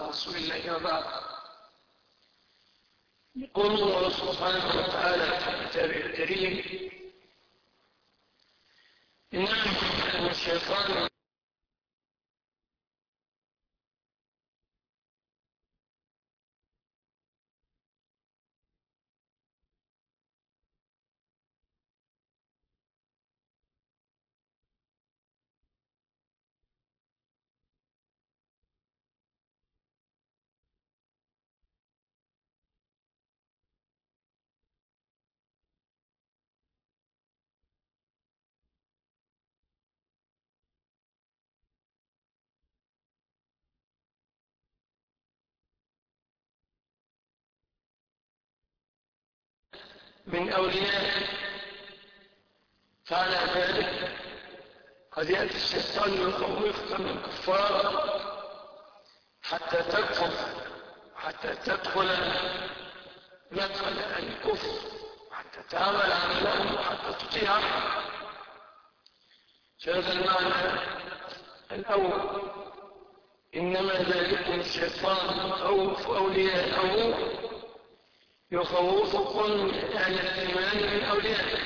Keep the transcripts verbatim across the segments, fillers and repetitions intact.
رسول الله وبعد. يقول الله سبحانه وتعالى في كتابه الكريم: إنما الشيطان من أولياء، فعلى ذلك قد يأتي الشيطان يخوفك من الكفار حتى تكفر، حتى تدخل مدخل الكفر، حتى تعمل عملهم وحتى تطيعهم. فهذا المعنى الأول: إنما ذلكم الشيطان يخوف أولياءه، يخوفكم من أهل الإيمان من أوليائه.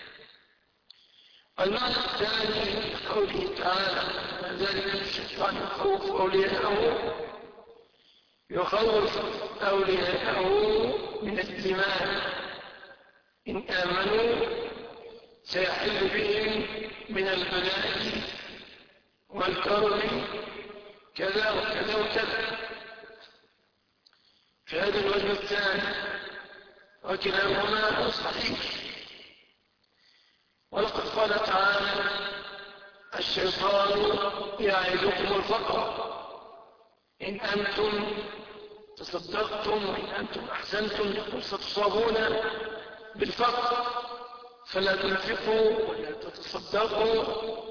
المعنى الثاني قوله تعالى: ذلك الشيطان يخوف أولياءه، يخوف أولياءه من الإيمان، إن آمنوا سيحل بهم من البلاء والكرم كذا وكذا وكذا. في هذا الوجه الثاني وكلاهما صحيح. ولقد قال تعالى: الشيطان يعدكم الفقر إن أنتم تصدقتم وإن أنتم أحسنتم ستصابون بالفقر فلا تنفقوا ولا تتصدقوا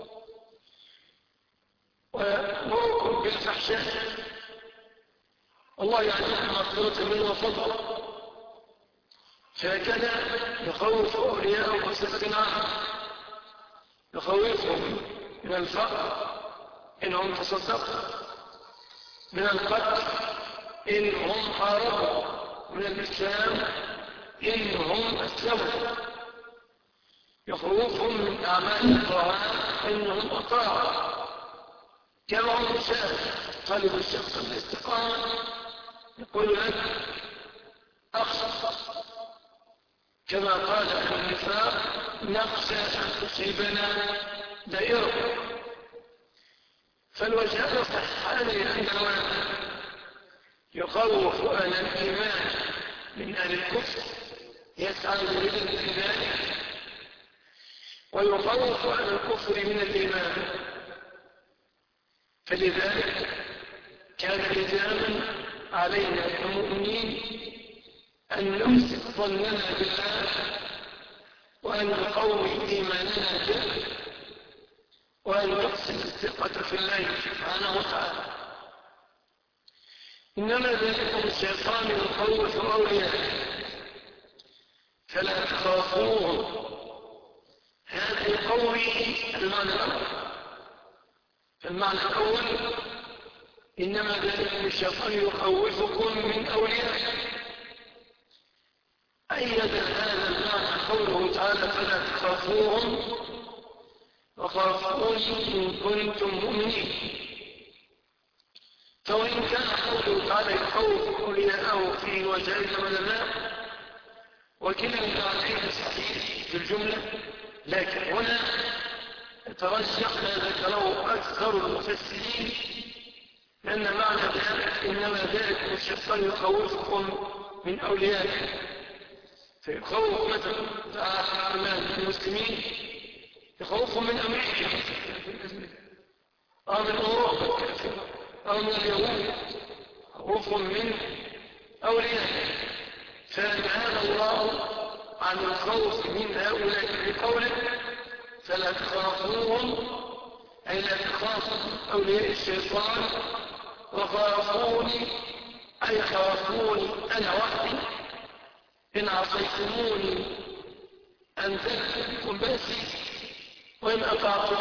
ويأمركم بالفحشاء. الله يعلمكم مغفرة منه وفضلا. فهكذا يخوف أولياءه بصفة عامة، يخوفهم من الفقر إنهم تصدقوا، من القتل إنهم حاربوا، من الإسلام إنهم أسلموا، يخوفهم من أعمال الطاعات إنهم أطاعوا. كما هم شاء طالب الشخص الاستقامة يقول لك: أخشى، كما قال أهل النفاق: نخشى أن تصيبنا دائرة. فالوجهان صحيحان، لأنه يخوف أهل الإيمان من أهل الكفر يسعى يريد ذلك، ويخوف أهل الكفر من الإيمان. فلذلك كان لزاما علينا كمؤمنين أن نحسن ظننا بالله، وأن نقوي إيماننا به، وأن نحسن الثقة في الله سبحانه وتعالى. إنما ذلكم الشيطان يخوف أولياءه فلا تخافوهم. هذا يقوي المعنى الأول. فالمعنى الأول: إنما ذلكم الشيطان يخوفكم من أوليائه. أيد هذا المعنى قوله تعالى: فلا تخافوهم وخافوني إن كنتم مؤمنين. فوإن كان قوله تعالى يخوف أولياءه في وجهين العلماء وكلا المعنيين صحيح في الجملة، لكن هنا يترجح ما ذكره أكثر المفسرين، لأن معنى ذلك إنما ذلك الشيطان يخوفكم من أوليائه، فيخوف مثلا تعالى المسلمين، يخوفهم من أمريكا أو من أوروبا الكافرة أو من اليهود، خوفهم من أوليائه. فنهانا الله عن الخوف من هؤلاء بقوله: فلا تخافوهم، أي لا تخافوا أولياء الشيطان، وخافوني أي خافوني أنا وحدي، إن عصيتموني أنزلت بكم بأسي، وإن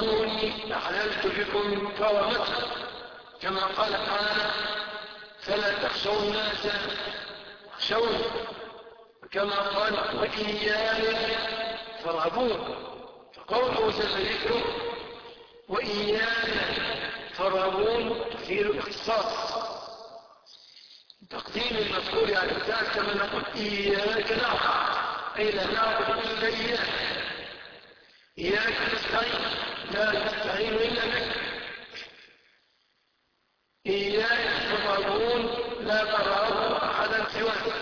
أطعتموني أحللت بكم كرامتي، كما قال تعالى: فلا تخشوا الناس اخشوني، كما قال وإياي فارهبون. فقوله جل ذكره وإياي فارهبون تفيد الاختصاص، تقديم المذكور على الإنسان كما نقول إياك نعبد أي لا نعبد إلا إياك، إياك نستعين لا نستعين إلا بك، إياك ترهبون لا ترهب أحدا سواك.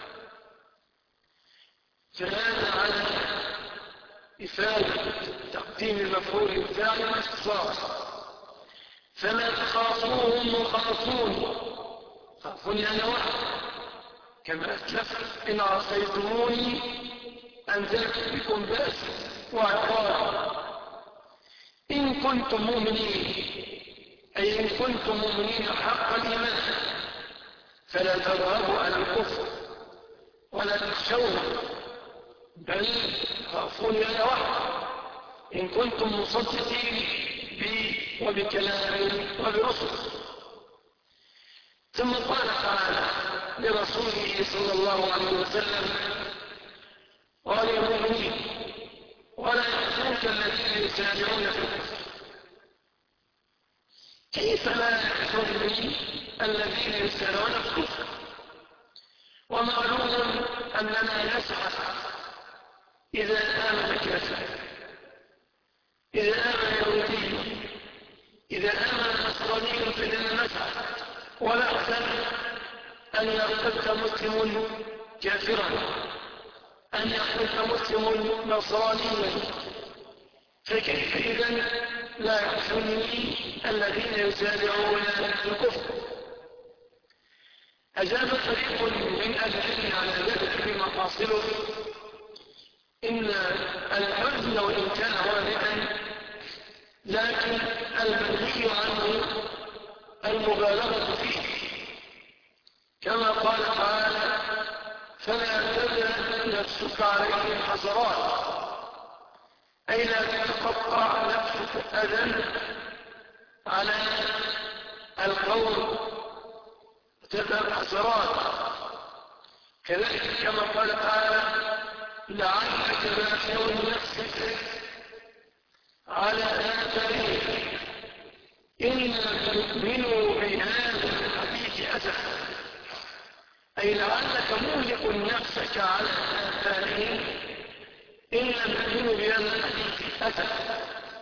فهذا على إفادة تقديم المفعول الفاعل والاختصاص. فلا تخافوهم وخافون، خافوني أنا واحد كما أسلفت إن عصيتموني أنزلت بكم بأس وعقاب إن كنتم مؤمنين، أي إن كنتم مؤمنين حق الإيمان فلا ترهبوا على الكفر ولا تخشوه، بل خافوني أنا واحد إن كنتم مصدقين بي وبكلامي وبرسل. ثم قال تعالى لرسوله صلى الله عليه وسلم وللمؤمنين ولا يحزنك الذين يسارعون في الكفر. كيف لا يحزنني الذين يسارعون في الكفر؟ ومعلوم أننا نسعى إذا آمن كافر، إذا آمن يهودي، إذا آمن نصراني فإننا نسعى، ولا أحسن أن يقتل مسلم كافرا، أن يقتل مسلم نصرانيا، فكيف إذن لا يحزنني الذين يسارعون في الكفر؟ أجاب فريق من أهل العلم على ذلك بمحاصله إن الحزن وإن كان واضحا لكن المنهي عنه المبالغة فيه، كما قال تعالى فلا تذهب نفسك عليهم حسرات، أي لا تتقطع نفسك أذى على القول وتذهب حسرات. كذلك كما قال تعالى لعلك باخع نفسك على آثارهم إن لم يؤمنوا بهذا الحديث أسفا، أي لعلك مهلك نفسك على آثارهم إن لم يؤمنوا بهذا الحديث أسفا.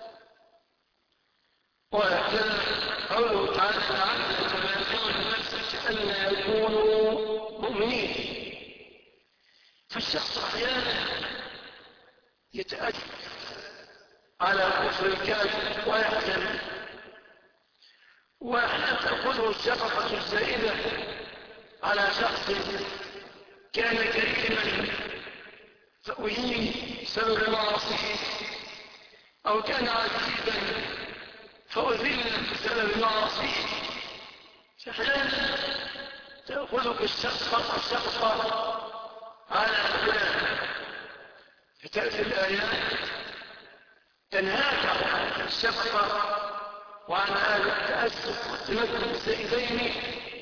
وهكذا قوله تعالى لعلك باخع نفسك ألا يكونوا مؤمنين. فالشخص أحيانا يتأثر على كفر الكافر ويحزن، وأحيانا تأخذه الشفقة الزائدة على شخص كان كريما فأهين بسبب معاصيه، أو كان عزيزا فأذل بسبب معاصيه، فأحيانا تأخذك الشفقة الشفقة على فلان، فتأتي الآيات تنهاك عن الشفقة وعن هذا التأسف والتمثل الزائدين.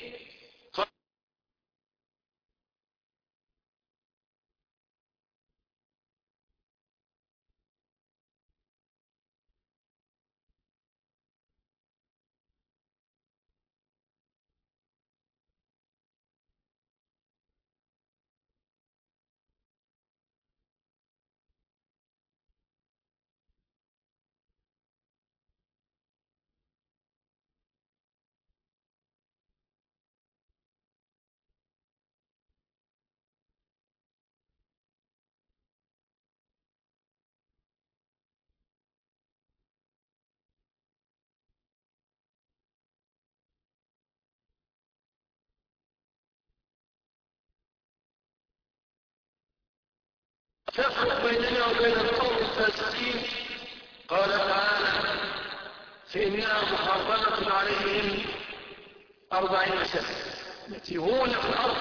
تفرق بيننا وبين القوم الفاسقين. قال تعالى فإنها محرمة عليهم أربعين سنة يتيهون في الأرض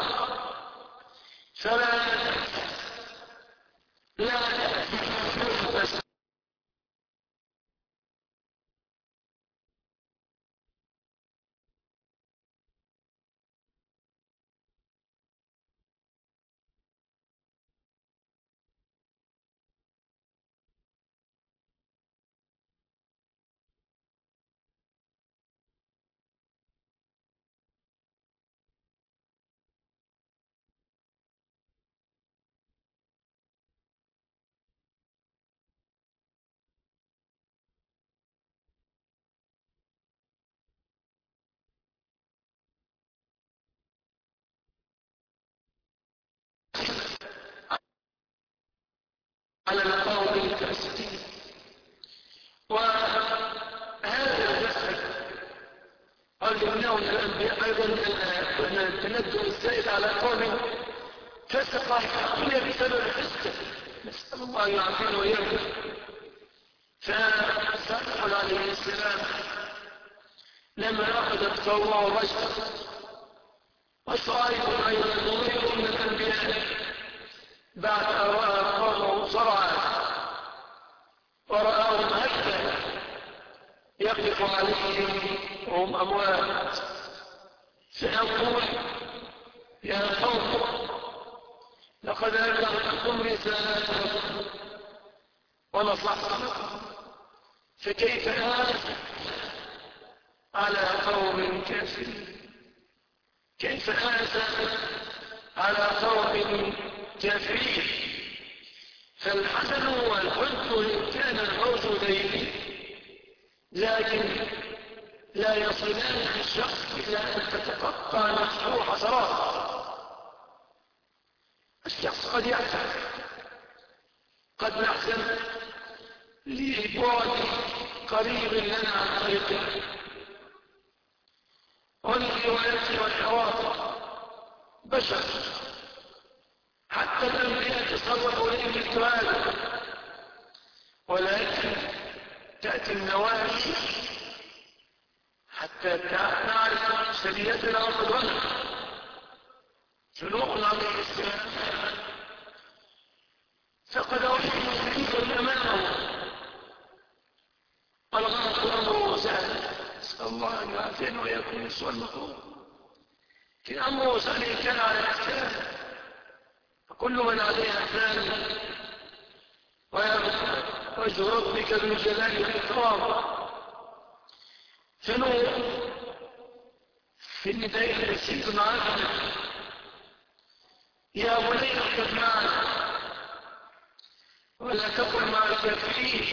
فلا لا على القوم الفاسدين. وهذا الجسد قال إنه من الأنبياء أيضا أن التندر الزائد على قوم فسق الدنيا بسبب الفسق، نسأل الله أن يعافينا وإياكم. فصالح عليه السلام لما أخذت قومه وبشر وصائب أيضا ضمير من الأنبياء بعد أن رأى قومه صرعا ورآهم هكذا يقف عليهم وهم أموات، سيقول يا قوم لقد أبلغتكم رسالتكم ونصحت لكم، فكيف آسف على قوم كافرين؟ كيف آسف على قوم كافرين؟ فالحسن والحزن إن كان موجودين لكن لا يصلان الشخص إلى أن تتقطع نفسه حسرات. الشخص قد يحزن، قد نحزن لبعد قريب لنا عن طريقه والروايات والحواطر بشر، حتى الأنبياء تصرفوا إليهم بالتوالي، ولكن تأتي النواهي حتى نعرف سبيلتنا وقدرنا. سلوك عليه السلام فقد أوحيه كثيرا أمامه والغلط أمره سهل، نسأل الله أن يعافينا ويكون يسوى المقول. لكن أمره سهل كان على الإحسان، فكل من عليها فان ويبقى وجه ربك بالجلال والإكرام. فنور في النداء الرسيد معنا يا بني اركب معنا ولا تكن مع الكافرين.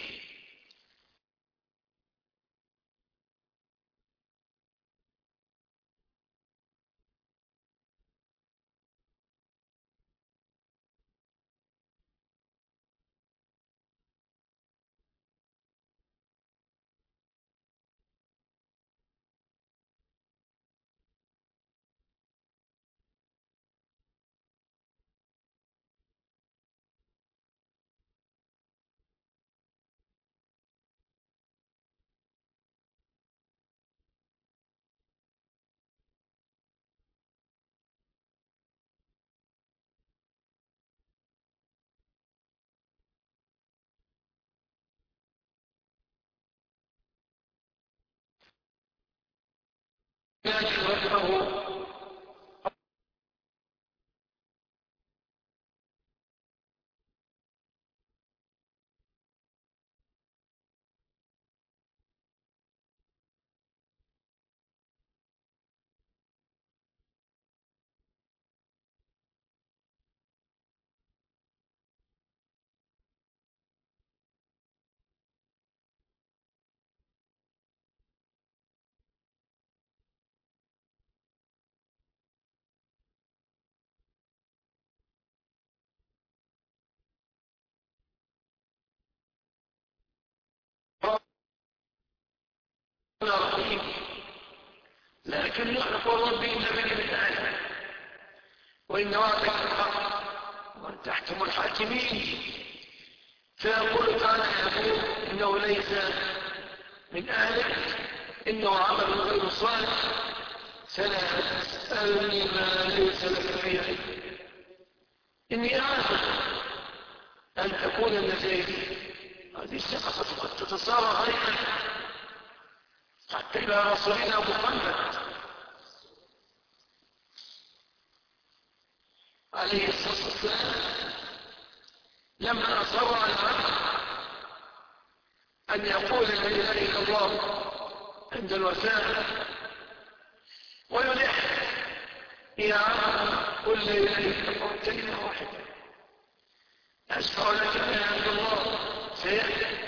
لكن ربه رحيم، لكن يعرف الرب إن بني من آله وإن وعدك الحق وأن تحكم الحاكمين. فيقول تعالى يقول إنه ليس من أهلك، إنه عمل غير صالح، فلا تسألني ما ليس لك به علم، إني أعرف أن تكون النتائج. هذه الثقة قد تتصارى غيرا حتى إلى رسولنا محمد عليه الصلاة والسلام لما أصر على العبد أن يقول لا إله إلا الله عند الوفاة ويلح يا عبد قل لا إله إلا الله كلمة واحدة أشفع لك يا عبد الله سيأتي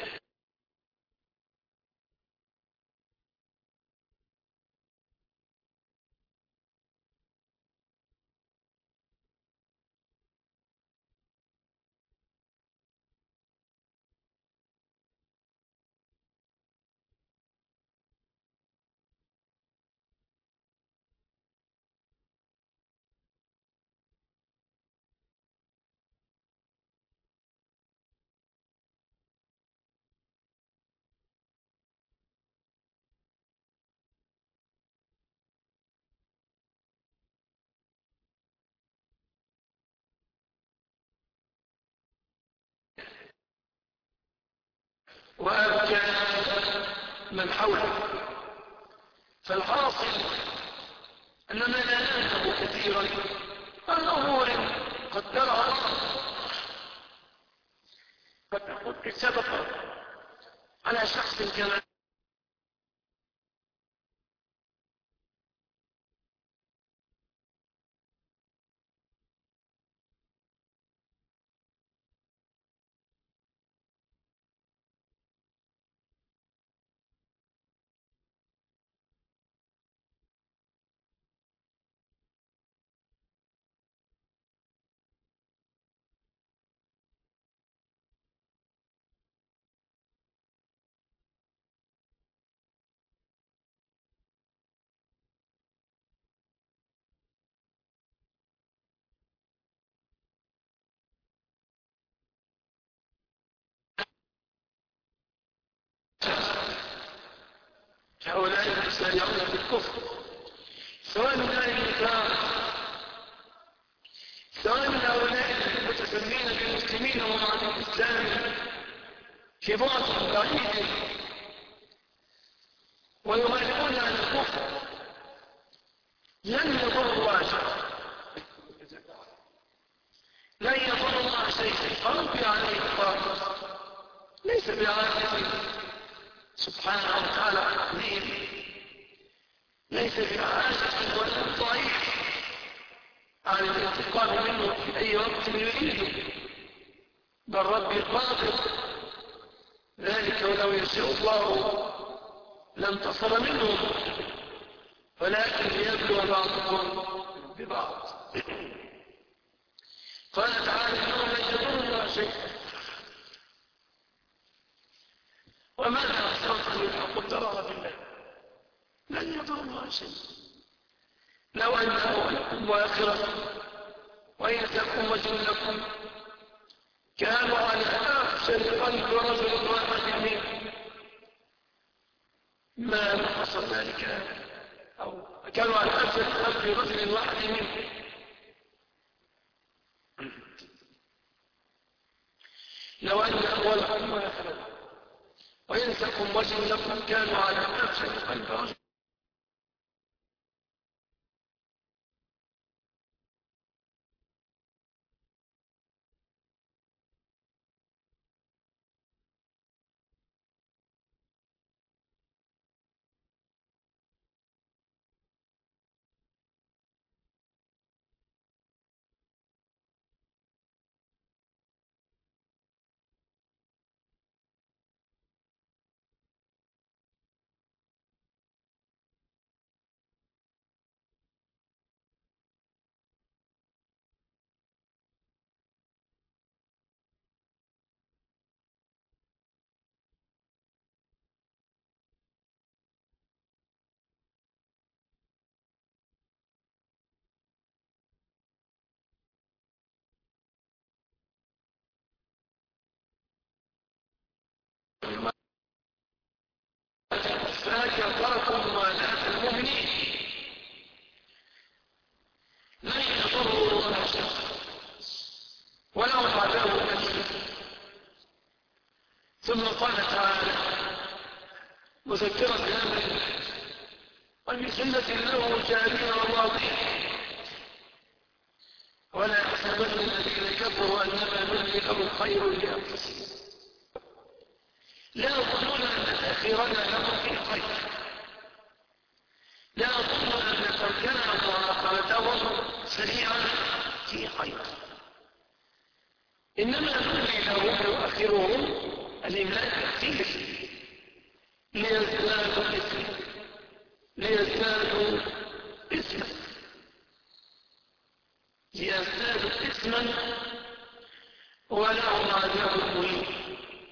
وأبكى من حوله. فالحاصل أننا لا ننتبه كثيرا عن أمور قدرها الله، قد تكون سبق على شخص كما هؤلاء يسارعون في الكفر، سواء من أهل النفاق، سواء من هؤلاء المتسمين بالمسلمين وهم عن الإسلام في بعض بعيد ويغالبون عن الكفر، لن يضر الله شيئا، لن يضر الله شيئا. فربي عليه الطاعة ليس بعاجز سبحانه وتعالى عظيم، ليس بعاجز ولا ضعيف عن الانتقام منه في أي وقت يريده، بل ربي قادر ذلك، ولو يشاء الله لانتصر منهم، ولكن ليبلو بعضهم ببعض. قال تعالى إنهم لن يضروا الله شيئا، وماذا أصرت منها قدرها بالله، لن يضر الله شيئا. لو أن أولكم وآخركم وإنسكم وجنكم كانوا على أفشل قلب رجل واحد منكم ما نقص ذلك، أو كانوا على أفشل قلب رجل واحد منكم لو أن أولكم وآخركم وإنسكم وجنكم كانوا على أفشل قلب رجل فكفرتم ولاة المؤمنين لن يضروا الله شيئا ولهم عذاب أليم. ثم قال تعالى مذكرا بأمر وبسنة الله جاريا وواضحا ولا يحسبن الذين كفروا أنما نملي لهم خير لأنفسهم لا يظنون أن تأخيرنا لهم في خير، لا يظنون أن تركنا ومراقبتهم سريعا في خير، إنما نملي لهم ويؤخرهم الإملاء كثير ليزدادوا إثما ليزدادوا إثما ليزدادوا إثما ولهم عذاب مهين.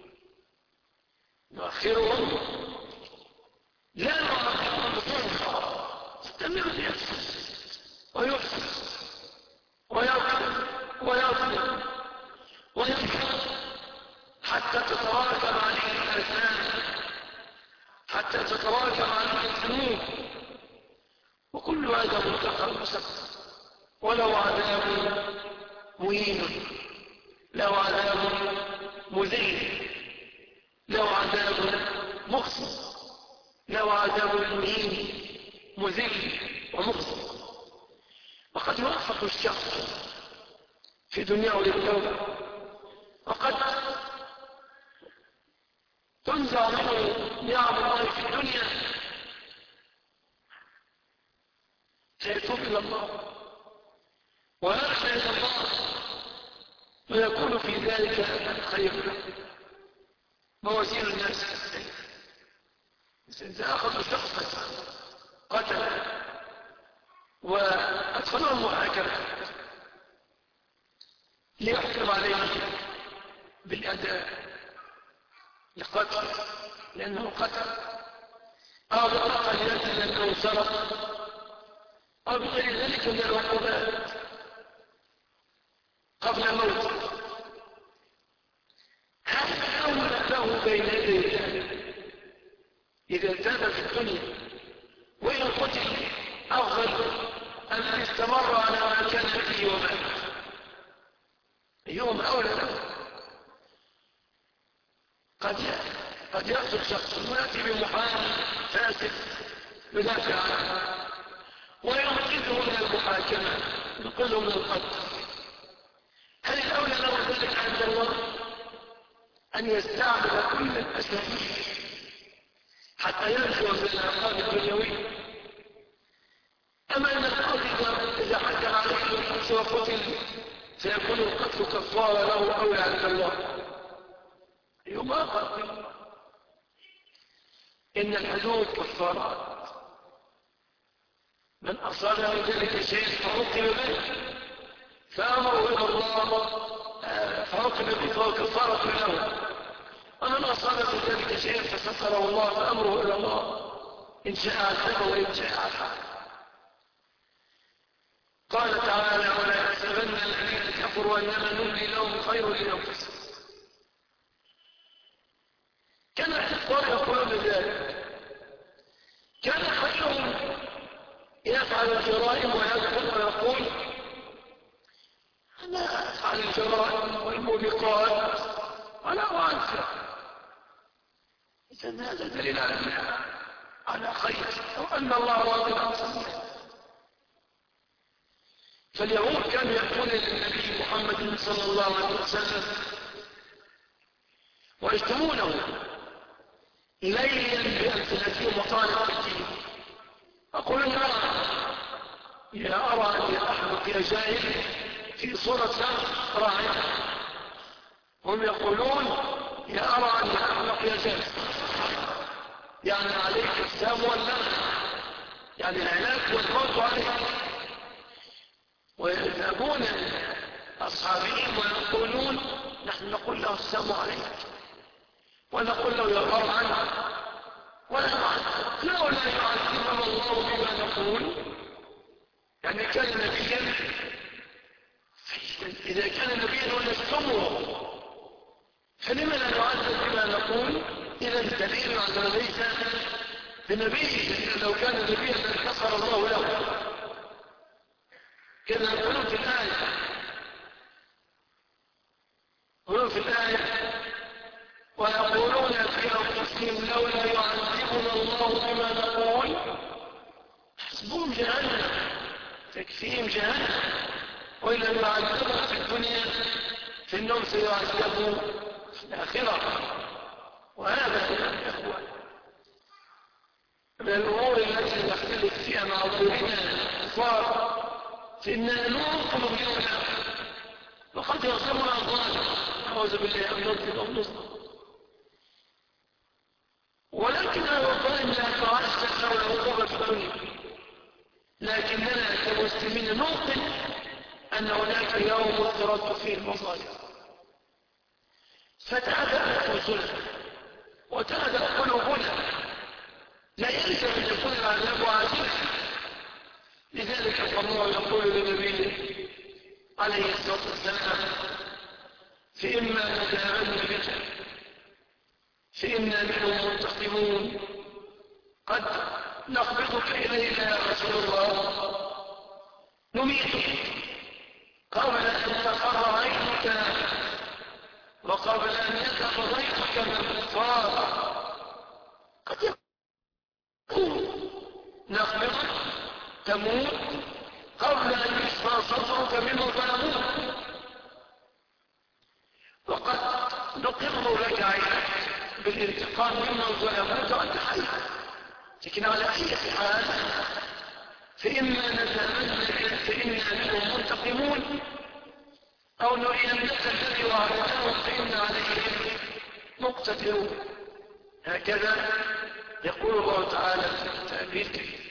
نؤخرهم لا نؤخرهم بطريقة استمر يفسد ويحسن ويركض ويظلم وينفق حتى تتراكم عليه الآثام، حتى تتراكم عليه الذنوب، وكل هذا ملتقى مسقط ولو عذاب مهين، له عذاب مذل، له عذاب مخزي، له عذاب مهين مذل ومخزي. وقد يوفق الشخص في دنياه للتوبة، وقد تنزع منه نعم الله في الدنيا سيتوب إلى الله ويرجع إلى الله ويكون في ذلك خير موازين الناس. إذا أخذوا شخصا قتل وأدخلوا المحاكمة ليحكم عليه بالأداء لقتل لأنه قتل، أو بطاقة لأجل لأنه سرق، أو بغير ذلك من العقوبات قبل موته، هذا أولى له بين يديه إذا تاب في الدنيا. وإن قتل أفضل أن استمر على ما كان فيه ومات، يوم أولى له. قد قد يقتل شخص ويأتي بمحامي فاسد يدافع عنه وينقذه من المحاكمة، ينقذه من القتل. هل الأولى له ذلك عند الله أن يستعمل كل الأساليب حتى ينجو من العقاب الدنيوي؟ أما أن القاضي إذا حكم عليه بالقتل وقتل سيكون القتل كفارة له أولى عند الله؟ يوم آخر إن الحدود كفارات، من أصاب من ذلك شيء فعوقب به فأمره إلى الله فعوقب به فهو كفارة له، ومن أصاب من ذلك شيء فستره الله فأمره إلى الله إن شاء عذبه وإن شاء عفا. قال تعالى: ولا يحسبن الذين كفروا أنما نملي لهم خير لأنفسهم. كان الكفار يقولون ذلك، كان خيرهم يفعل الجرائم ويدخل ويقول أنا أفعل الجرائم والموبقات ولا أعنفع. إذن هذا دليل على على خير أو أن الله راضي عنه. فاليهود كانوا يقولون للنبي محمد صلى الله عليه وسلم ويشتمونه ليلا بألسنتهم وطالب الدين، أقول أرى يا أرى يا أحمق يا جاهل في صورة راعية، هم يقولون يا أرى يا أحمق يا جاهل، يعني عليك السام واللعنة، يعني العلاج والموت عليك. ويذهبون أصحابهم ويقولون نحن نقول له السلام عليك ونقول له يغفر عنه ولا نعذب، لا ولا يعذبنا الله بما نقول. يعني كان نبيا، إذا كان نبيا ونشتمه فلما لا نعذب بما نقول؟ إذا دليل على ليس بنبي، لو كان نبيا لانتصر الله له. كذا يقولون في الآية يقولون في الآية ويقولون في أنفسهم لولا يعذبنا الله بما نقول حسبهم جهنم تكفيهم جهنم، وإلا يعذبهم في الدنيا فإنهم سيعذبوا في الآخرة. وهذا يا إخوان من الأمور التي نختلف فيها مع غيرنا الكفار، فإننا ننقل منها وقد يغزمنا الظالم أعوذ بالله أن نظلم أو نظلم، ولكن الظالم لا تعشى حول عقوبة في الدنيا. لكننا كمسلمين نوقن أن هناك يوم ترد فيه المظالم، فتعذب أنفسنا وتعذب قلوبنا، لا يلزم أن يكون العذاب عاجلا. لذلك الله يقول لنبيه عليه الصلاة والسلام فإما نذهبن بك فإنا منهم منتقمون، قد نقبضك إلينا يا رسول الله نميتك قبل أن تقر عينك وقد وقبل أن يذهب ضيفك من الكفار قد يكون نخبرك تموت قبل أن يشفى صدرك مما ظلموك، وقد نقر لك عينك بالانتقام ممن ظلموك وأنت حي. لكن على أي حال فإما نتمنى فإنا منهم منتقمون، أو نرينك الذي وعدناهم فإنا عليهم مقتدرون. هكذا يقول الله تعالى في التأمين الكريم.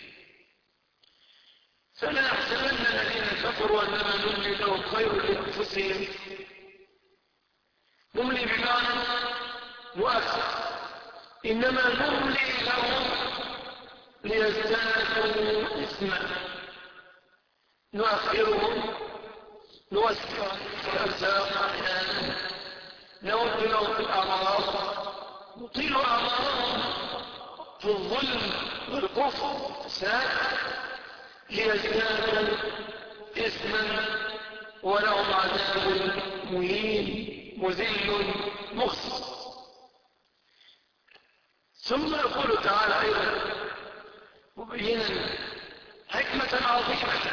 فلا يحسبن الذين كفروا أنما نملي لهم خير لأنفسهم. نملي بمعنى مؤثر، إنما نملي لهم ليزدادوا إثما، نؤخرهم، نوسع في الأرزاق أحيانا، نود لهم في الأعراض، نطيل أعمارهم في الظلم والكفر والفساد ليزدادوا إثما ولهم عذاب مهين مذل مخزي. ثم يقول تعالى أيضا مبينا حكمة عظيمة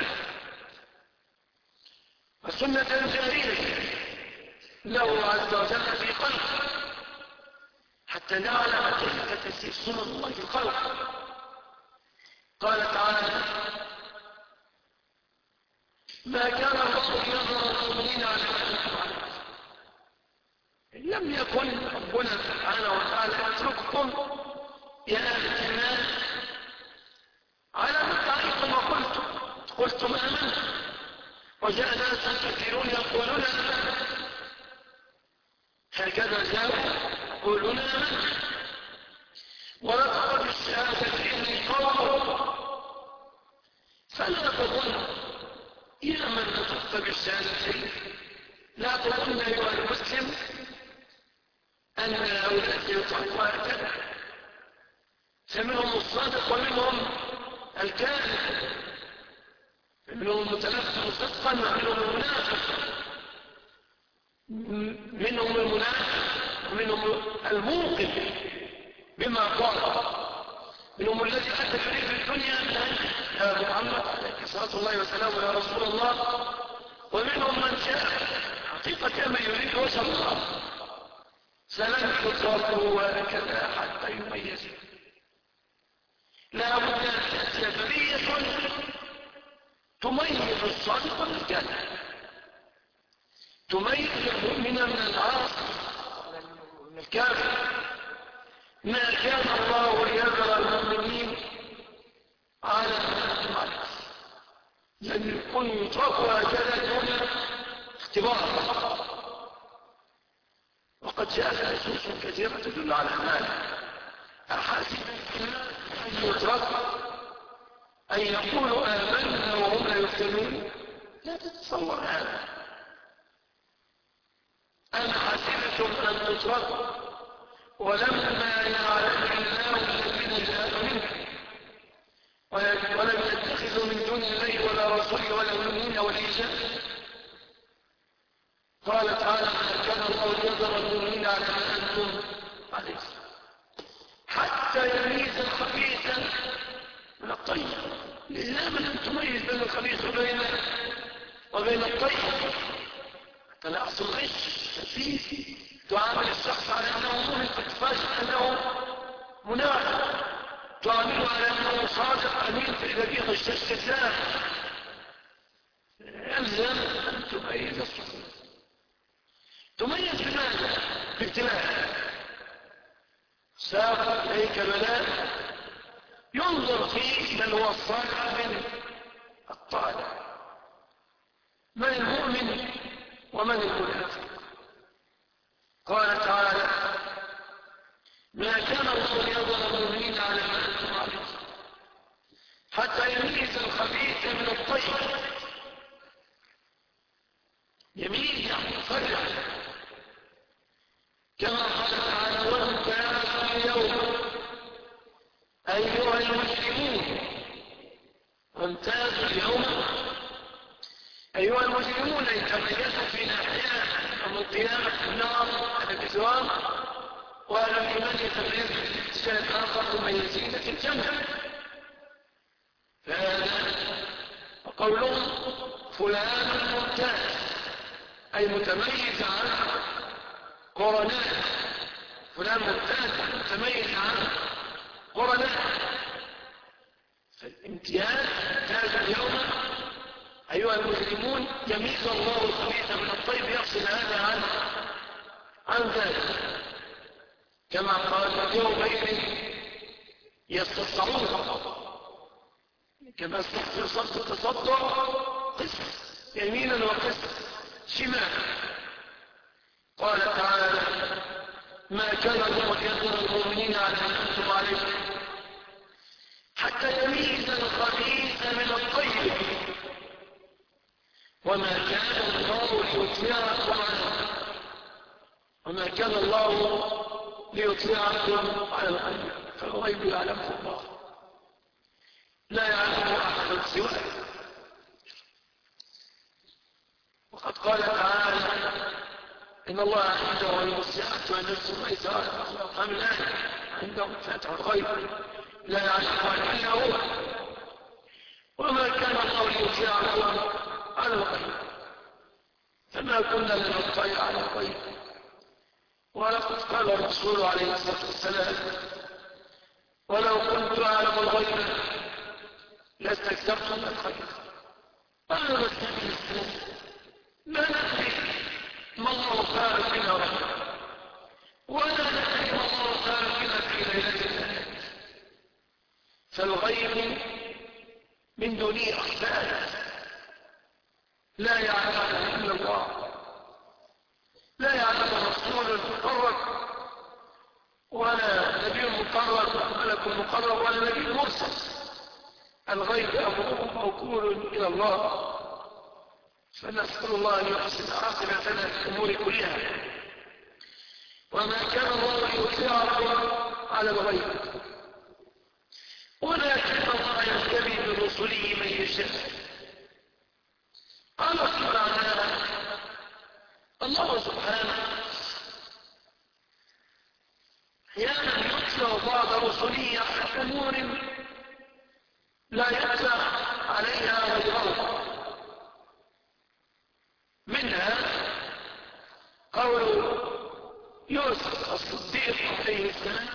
وسنة جارية له عز وجل في خلقه حتى نعلم كيف تسير سنة الله في الخلق. قال تعالى: ما كان الله يظهر المؤمنين على ما لم يكن ربنا سبحانه وتعالى يترككم يا أهل الإيمان على متعيكم وقلتم قلتم آمنا وجاء ناس كثيرون يقولون آمنا، هكذا جاءوا يقولون آمنا ونطق بالشهادة إني قوم. فلا تظن يا من نطقت بالشهادة، لا تظن أيها المسلم أن هؤلاء يطلقوا هكذا، فمنهم الصادق ومنهم الكاذب، منهم المتلفظ صدقا ومنهم المنافق، منهم المنافق ومنهم الموقن بما قال، منهم الذي أتى في الدنيا يا محمد عليه الصلاة الله وسلامه يا رسول الله، ومنهم من جاء حقيقة ما يريد وجه الله فلن يطلقوا هكذا حتى يميزوا. لا بد أن تأتي برية تميز الصادق من الكاذب، تميز المؤمن من العاصي من الكافر. ما كان الله ليذر المؤمنين على ما أنتم عليه، لم يكن يتركوا هكذا دون اختبار. وقد جاءت نصوص كثيرة تدل على ذلك. أحاسب أن يتركوا أن يقولوا آمنا وهم لا يفتنون؟ لا تتصور هذا. أم حسبتم أن تتركوا ولما يعلم الله الذين جاءوا منكم ولم يتخذوا من دون الله ولا رسوله ولا مؤمنين وليجا؟ قال تعالى: ما كان الله ليذر المؤمنين على ما أنتم عليه حتى يميز الخبيث من الطيب. لله من أن تميز بين الخبيث وبين وبين الطيب، حتى لا يحصل غش تسيس تعامل الشخص على أنه مؤمن فتفاجئ أنه منافق، تعامله على أنه صادق أمين فإذا به غش الشتات. يلزم أن تميز الصدق. تميز بماذا؟ بابتلاء. ساق إليك بلاء ينظر فيه من هو الصالح من الطالع، من المؤمن ومن المنافق. قال تعالى: ما كان الله ليظهر المؤمنين على ما أنتم عليه حتى يميز الخبيث من الطيب. يميز يعني يفرق، كما قال تعالى: وامتازوا اليوم أيها المسلمون، وامتازوا اليوم أيها المجرمون إن تميزوا في ناحية يوم القيامة في النار الابتزام، وأهل الإيمان يتميزوا في الاتجاه الآخر مميزين في الجنة. فهذا وقولهم فلان ممتاز أي متميز عن قرناء، فلان ممتاز متميز عن قرناء. فالامتياز هذا اليوم أيها المسلمون يميز الله الخبيث من الطيب، يفصل هذا عن عن ذلك، كما قال يومئذ يستصعون، كما يصد تصدع قسط يمينا وقسط شمالا. قال تعالى ما كان الله يذر المؤمنين على ما انتم عليه حتى يميز الخبيث من الطيب وما كان الله ليطلعكم على وما كان الله ليطلعكم على الغيب فالغيب يعلمه الله لا يعلمه احد سواه. وقد قال تعالى إن الله عنده المسيئات والنفس والإسراء والأرحام الآن عنده فتح الغيب لا يعلمها إلا هو وما كان الله ليطلعكم على الغيب فما كنا لنطلع على الغيب. ولقد قال الرسول عليه الصلاة والسلام ولو كنت أعلم الغيب لاستكثرت من الخير. أنا بستفيد لا ندري ما الله قال فينا رحمه ولا ندري ما الله قال فينا في ليلة الآن. فالغيب من دونه أخبار لا يعلمها إلا الله، لا يعلم رسول مقرب ولا نبي مقرب ولا ملك مقرب ولا نبي مرسل. الغيب أمره موكول إلى الله، فنسأل الله أن يحسن عاقبتنا في الأمور كلها. وما كان الله ليطلعكم على الغيب ولكن الله يجتبي برسله من يشاء. قال سبحانه الله سبحانه أحيانا يطلع بعض رسله على أمور لا يطلع عليها غيره. منها قول يوسف الصديق عليه السلام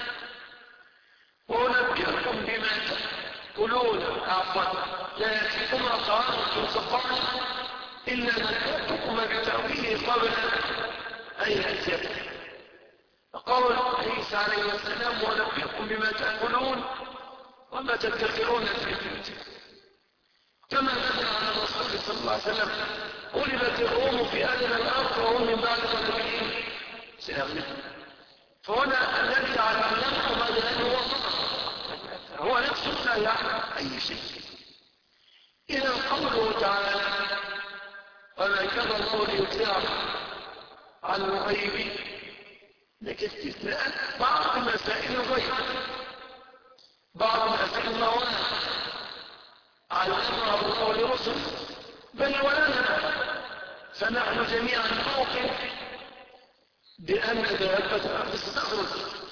وأنبئكم بما تأكلون عفوا لا يأتيكم طعام تنصفون إلا نبأتكم بتأويله قبل أن يأتيكم. وقول عيسى عليه السلام وأنبئكم بما تأكلون وما تدخرون في بيوتكم. كما نزل على الرسول صلى الله عليه وسلم غلبت الروم في أدنى الأرض وهم من بعد غلبهم سيغلبون. فهنا الذي علمه ماذا هو هو نفسه لا يعلم أي شيء. إذا قوله تعالى وما كان الله ليطلعكم على الغيب لك استثناء بعض مسائل الغيب، بعض مسائل الموانع علمها الله لرسله بل ولنا. فنحن جميعا نوقن بأن دابة الأرض ستخرج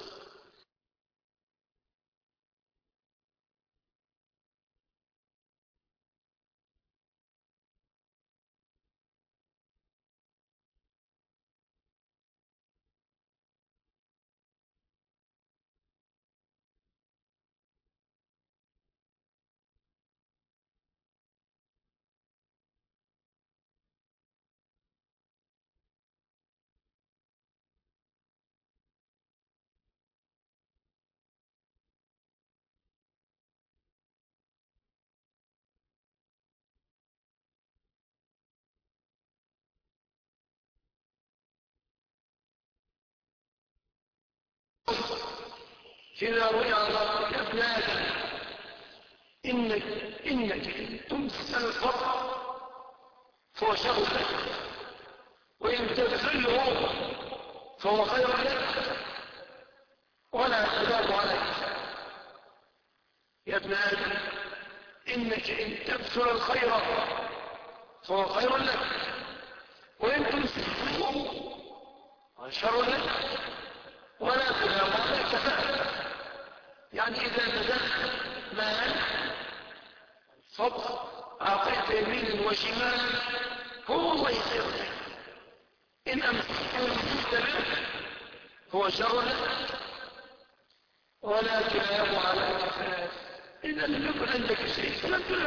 إذا روي على ابن آدم إنك إنك إن تمسك الفرق فهو شر لك وإن تدخله فهو خير لك ولا اعتذاب عليك. يا ابن آدم إنك إن تبذل الخير فهو خير لك، وإن تمسكه شر لك ولا تلام ولا كفاء. يعني إذا بذلت مال فضل أعطيت يمين وشمال هو الله يخير لك، إن أمسكه به هو شر لك ولا تلام على كفاء. إذا لم يكن عندك شيء فلن تلام.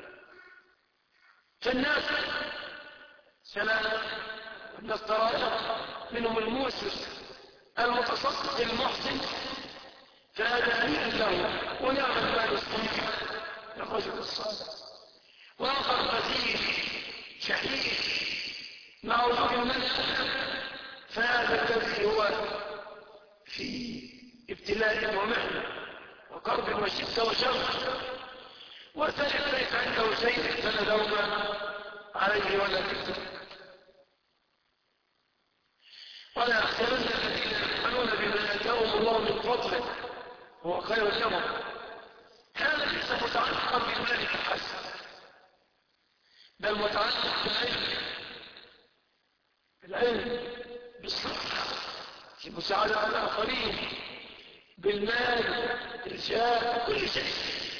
فالناس سلام، الناس ترى منهم الموسس المتصدق المحسن فهذا أمين له ونعم المال الصالح للرجل الصالح. وآخر غزير شحيح مع وجود المال فهذا الذي هو في ابتلاء ومحنة وقرب وشدة وشر، وذلك ليس عنده شيء فلا لوم عليه ولا كذب. ولا يحسبن الذين يفعلون بما آتاهم الله من فضله هو خير لهم. هذا ليس متعلقا بالمال الحسن، بل متعلق بالعلم، بالعلم بالصحة، في مساعدة الآخرين، بالمال، بالجاه، كل شيء.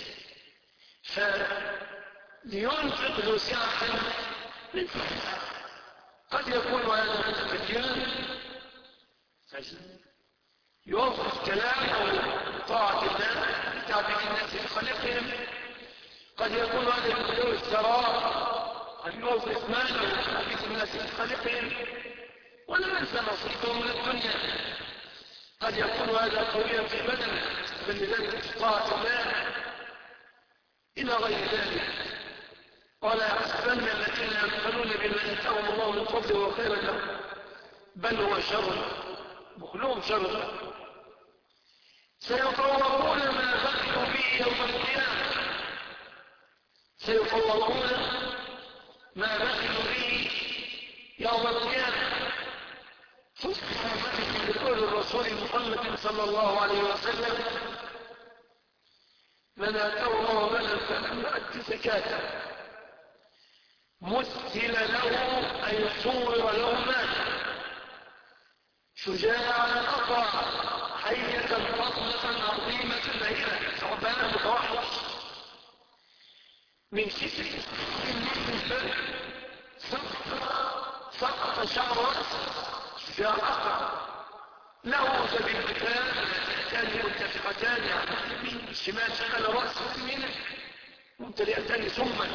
فلينفق ذو سعة من سعته. قد يكون هذا متفكرا يوظف كلامه طاعة الله لتعبير الناس لخلقهم. قد يكون هذا يقول الثراء أن يوظف ماله لتعبير الناس لخلقهم ولا ينسى نصيبه من الدنيا. قد يكون هذا قويا في بدنه فلذلك طاعة الله إلى غير ذلك. ولا يحسبن الذين يبخلون بما آتاهم الله من فضله وخيرا لهم بل هو شر، بخلهم شر. سيطوقون ما بخلوا به يوم القيامة، سيطوقون ما بخلوا به يوم القيامة. يقول الرسول محمد صلى الله عليه وسلم: من آتاه الله مالا فلم يؤد زكاته مثل له أن يصور له مالا شجاعا أقرع حية فضلة عظيمة ليلة ثعبان متوحش من كسر سقط شعر رأسه شجاع أقرع له سبيلتان تأتان متفقتان على اليمين الشمال شغل رأسه اليمين ممتلئتان سما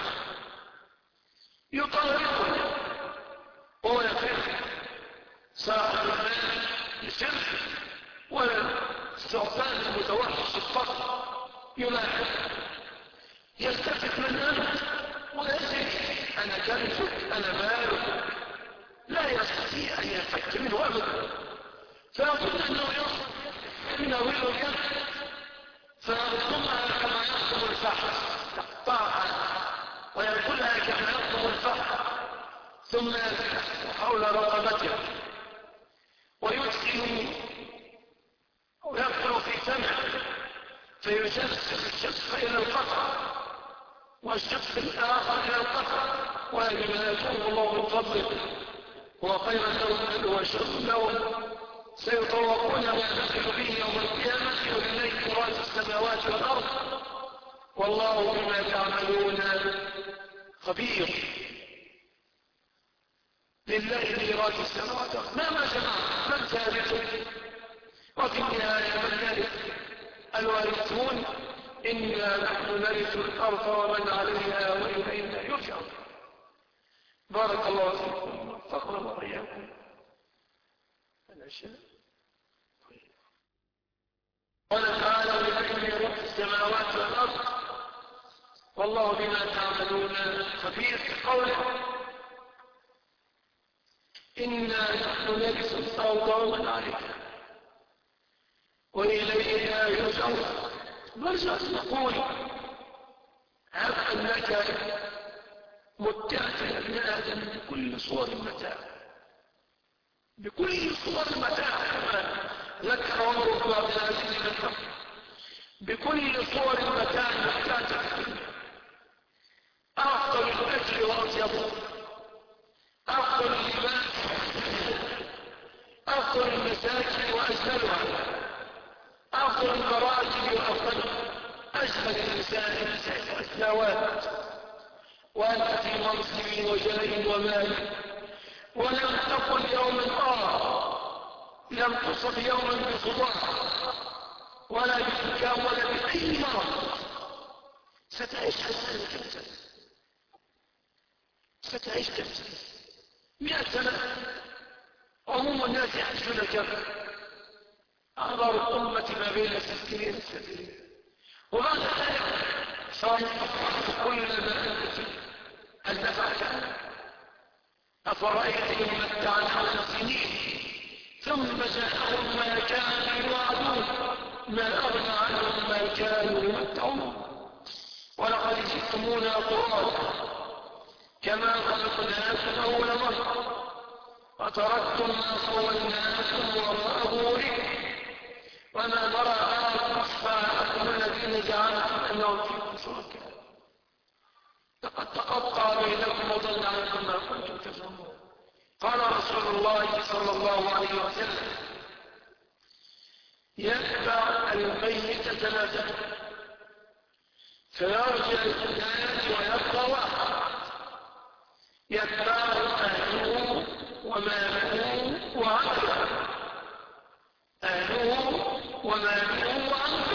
يطلقه وهو يفر صاحب المال يسر ولا الثعبان المتوحش الفقر يلاحظ يلتفت من أنت ويسر أنا كنفك أنا مالك لا يستطيع أن يفك منه أبدا. فأقول أنه يصل من أوله اليد فيرضمها كما يرضم الفحم تقطعها ويأكلها كما يرضم الفحم ثم يفتح حول رقبته ويدخل ويدخل في فمه فيجسد الشق إلى القطع والشق الآخر إلى القطع وهذا يكون الله من فضله هو خير لهم وشر لهم. سيطوقون ما يدخل به يوم القيامة وإليه ميراث السماوات والأرض والله بما تعملون خبير. لله ميراث السماوات والأرض ما ما جمع من ثابت وفي النهاية من يرث الوارثون إنا نحن نرث الأرض ومن عليها وإلينا يرجعون. بارك الله فيكم وفقنا وإياكم الأشياء. قال تعالى ولله ميراث السماوات والأرض والله بما تعملون خبير. في قوله إنا نحن نرث الأرض ومن عليها وإلينا يرجعون. نرجع نقول هب أنك متعت يا ابن آدم بكل صور المتاع بكل صور المتاع كما ذكر عمر بن عبد العزيز بن عمر بكل صور المتاع متعت في الدنيا أفضل الأجر وأطيبه منصب وجاه ومال، ولم تقل يوما آه، لم تصب يوما بصداع ولا بإنكام ولا بأي مرض. ستعيش حسنا كم سنة؟ ستعيش كم سنة؟ مئة سنة. عموم الناس يعيشون كم؟ أعمار الأمة ما بين ستين وسبعين، وبعد ذلك صار كل المآلة النفع. أفرأيت إن متعناهم سنين ثم جاءهم ما كانوا يوعدون ما أغنى عنهم ما كانوا يمتعون. ولقد جئتمونا قرارا كما خلقناكم أول مرة وتركتم ما خولناكم وراء ظهوركم وما نرى معكم أشفاعكم الذين زعمتم أنهم فيكم شركاء لقد تقطع بينكم وضل عنكم ما كنتم تفهمون. قال رسول الله صلى الله عليه وسلم: يتبع الميت ثلاثة فيرجع الناس ويبقى واحد يتبعه أهله وماله وعمله، أهله وماله وعمله.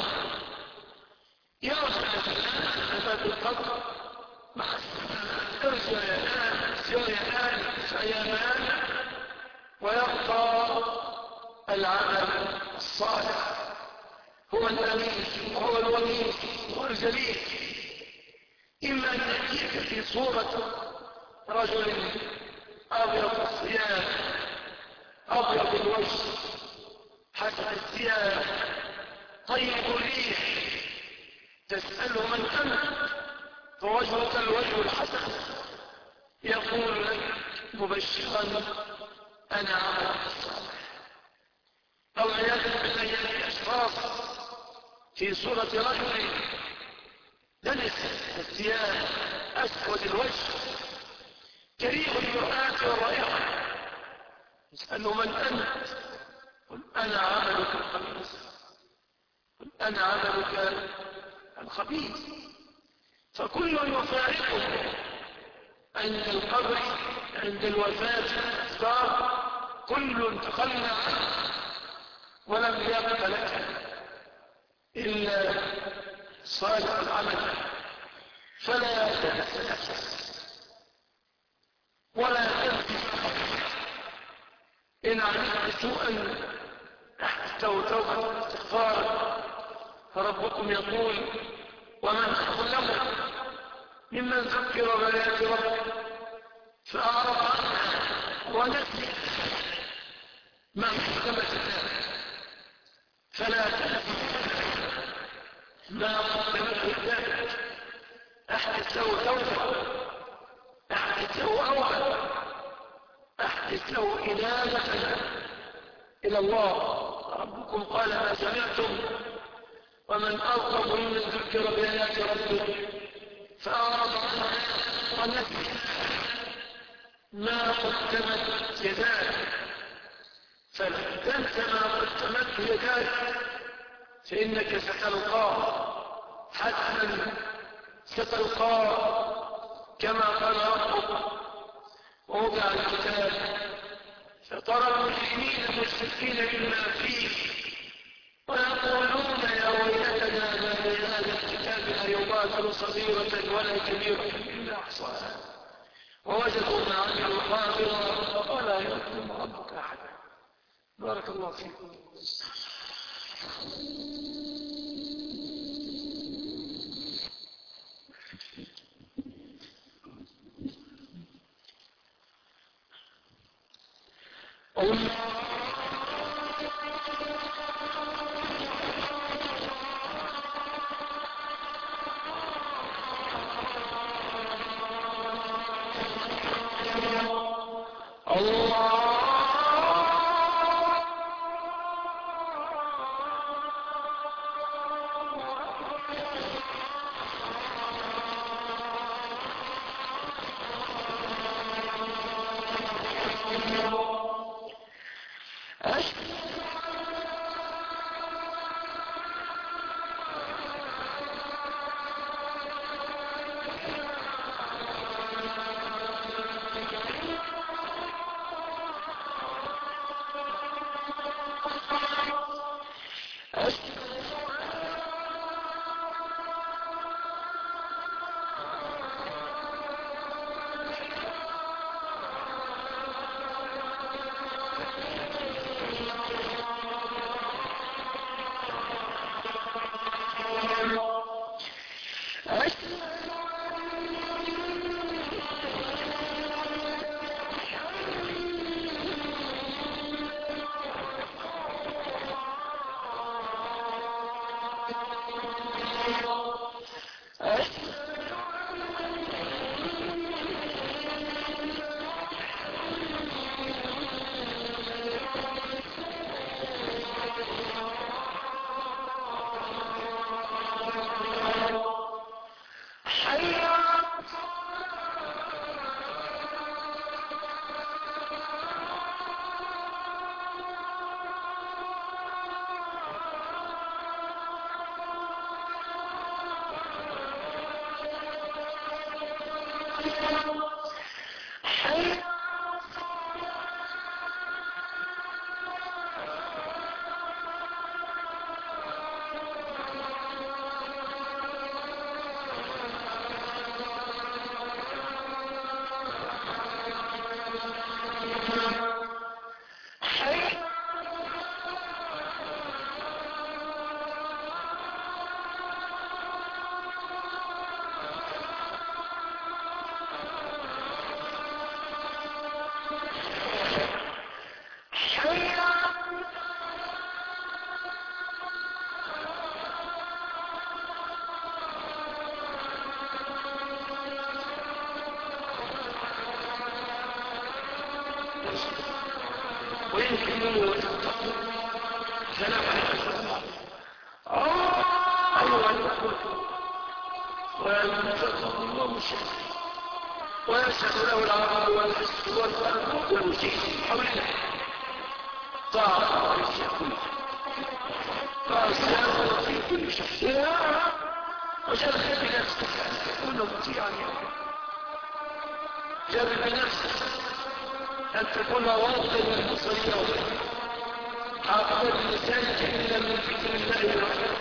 يرجع الناس أمام القبر مع ارجع يا ناس سير يا ناس يا ناس، ويبقى العمل الصالح هو الأمين وهو الولي وهو الجليل. إما أن يأتيك في صورة رجل أبيض الثياب أبيض الوجه حسن الثياب طيب الريح، تسأله من أنت فوجهك الوجه الحسن، يقول لك مبشرا أنا عمل الصالح. أو عياذا بالله يأتي أشخاص في صورة رجل دنس الثياب أسود الوجه كريه المرآة والرائحة، يسأله من أنت؟ قل أنا عملك الخبيث، قل أنا عملك الخبيث. فكل يفارقه عند القبر عند الوفاة صار كل تخلى عنه ولم يبق لك إلا صالح العمل. فلا تنسى نفسك ولا تنسى إن عملت سوءا تحته توبة واستغفار، فربكم يقول: ومن أظلم ممن ذكر بآيات ربه فأعرض عنها ونسي ما قدمت له. فلا تنسى ما قدمت له. أحدث له توبة، أحدث له أوعى، أحدث له إنابة إلى الله. ربكم قال: ما سمعتم ومن أظلم ممن ذكر بآيات ربه فأعرض عنها ونسي ما قدمت يداك. فلا تنس ما قدمت يداك فإنك ستلقاه حتما، ستلقاه كما قال ربك: ووضع الكتاب فترى المجرمين المشركين مما فيه ويقولون يا ويلتنا ما لهذا الكتاب لا يغادر صغيرة ولا كبيرة إلا أحصاها ووجدوا ما عملوا حاضرا ولا يظلم ربك أحدا. بارك الله فيكم. ويمكن منه وتتقوا سلام عليكم الله أيها الأخوة وينفقه الله مشاهد ويشهد له العرب والحس والقلب والمشيخ حولنا طاعة وعيشة كلها فأسلام في كل شخص وجرب بنفسك أن تكون مطيعا جرب بنفسك أن تكون واضحا للبصرية حافظا لسانك إلا من ذكر الله رحمه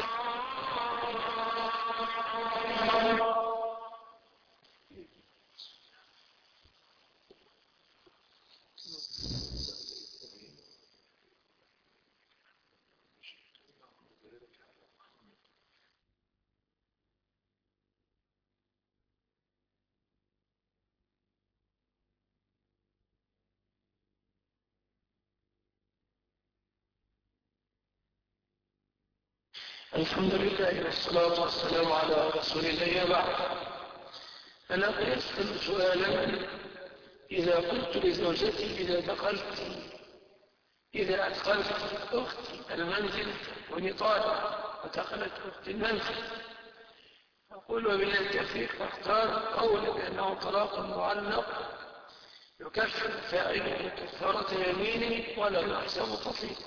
الحمد لله والصلاة والسلام على رسول الله بعد. أنا أسأل سؤالا: إذا قلت لزوجتي إذا دخلت إذا أدخلت أختي المنزل ونطالة ودخلت أختي المنزل أقول وبالله التوفيق أختار قولا بأنه طلاق معلق يكفر فاعله كفارة يمينه ولا يحسب تطليق.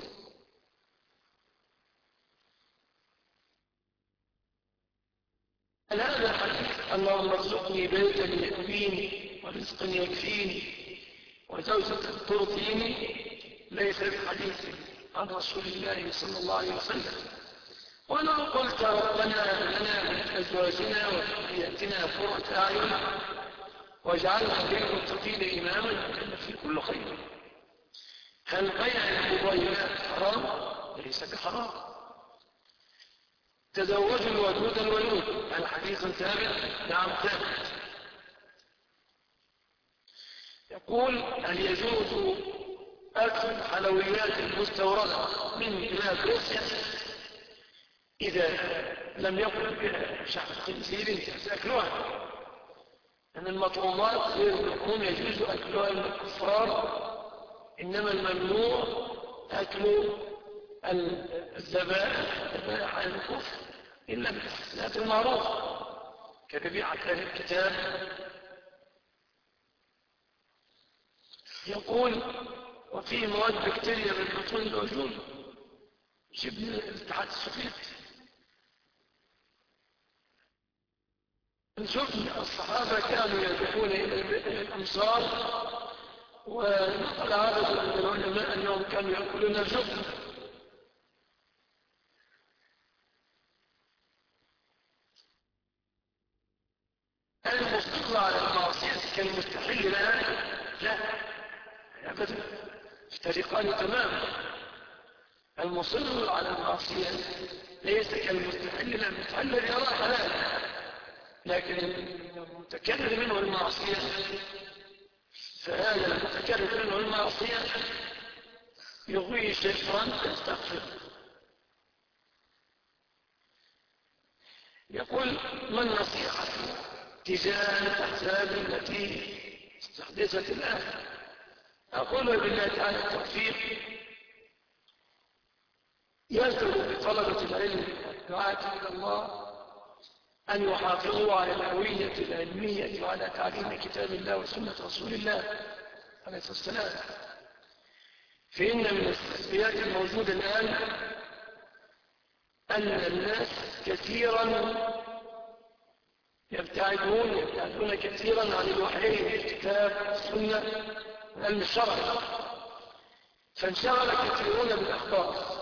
هذا حديث اللهم ارزقني بيتا يكفيني ورزقا يكفيني وزوجة ترضيني ليس بحديث عن رسول الله صلى الله عليه وسلم. ولو قلت ربنا لنا من أزواجنا وذرياتنا قرة أعين واجعلنا للمتقين إماما كان في كل خير. هل بيع المبايعات حرام؟ ليس بحرام. تزوجوا الودود الولود الحديث ثابت؟ نعم ثابت. يقول: هل يجوز أكل الحلويات المستوردة من بلاد روسيا إذا لم يكن بها شحم خنزير تأكلها؟ أن المطعومات يكون يجوز أكلها من الكفار، إنما الممنوع أكل الذبائح عن الكفر إلا بالاستثناءات المعروفة كبيعة أهل الكتاب. يقول: وفيه مواد بكتيريا من بطون العجول جبن الاتحاد السوفيتي. الجبن الصحابة كانوا يذهبون إلى الأمصار ونقل عدد من العلماء أنهم كانوا يأكلون الجبن. المصطلع على المعصية كالمستحيل لها؟ لا أبدا، افترقان تماما. المصر على المعصية ليس كالمستحيل، لا المستحيل يرى حلال، لكن المتكرر منه المعصية فهذا المتكرر منه المعصية يغوي الشيطان فيستغفر. يقول: ما النصيحة تجاه الأحزاب التي استحدثت الآن؟ أقول بالله تعالى التوفيق. يجب بطلبة العلم والدعاة إلى الله أن يحافظوا على الهوية العلمية وعلى تعليم كتاب الله وسنة رسول الله عليه الصلاة والسلام. فإن من السلبيات الموجودة الآن أن الناس كثيرا يبتعدون يبتعدون كثيرا عن الوحيين الكتاب والسنة والعلم الشرعي، فانشغل كثيرون بالأخبار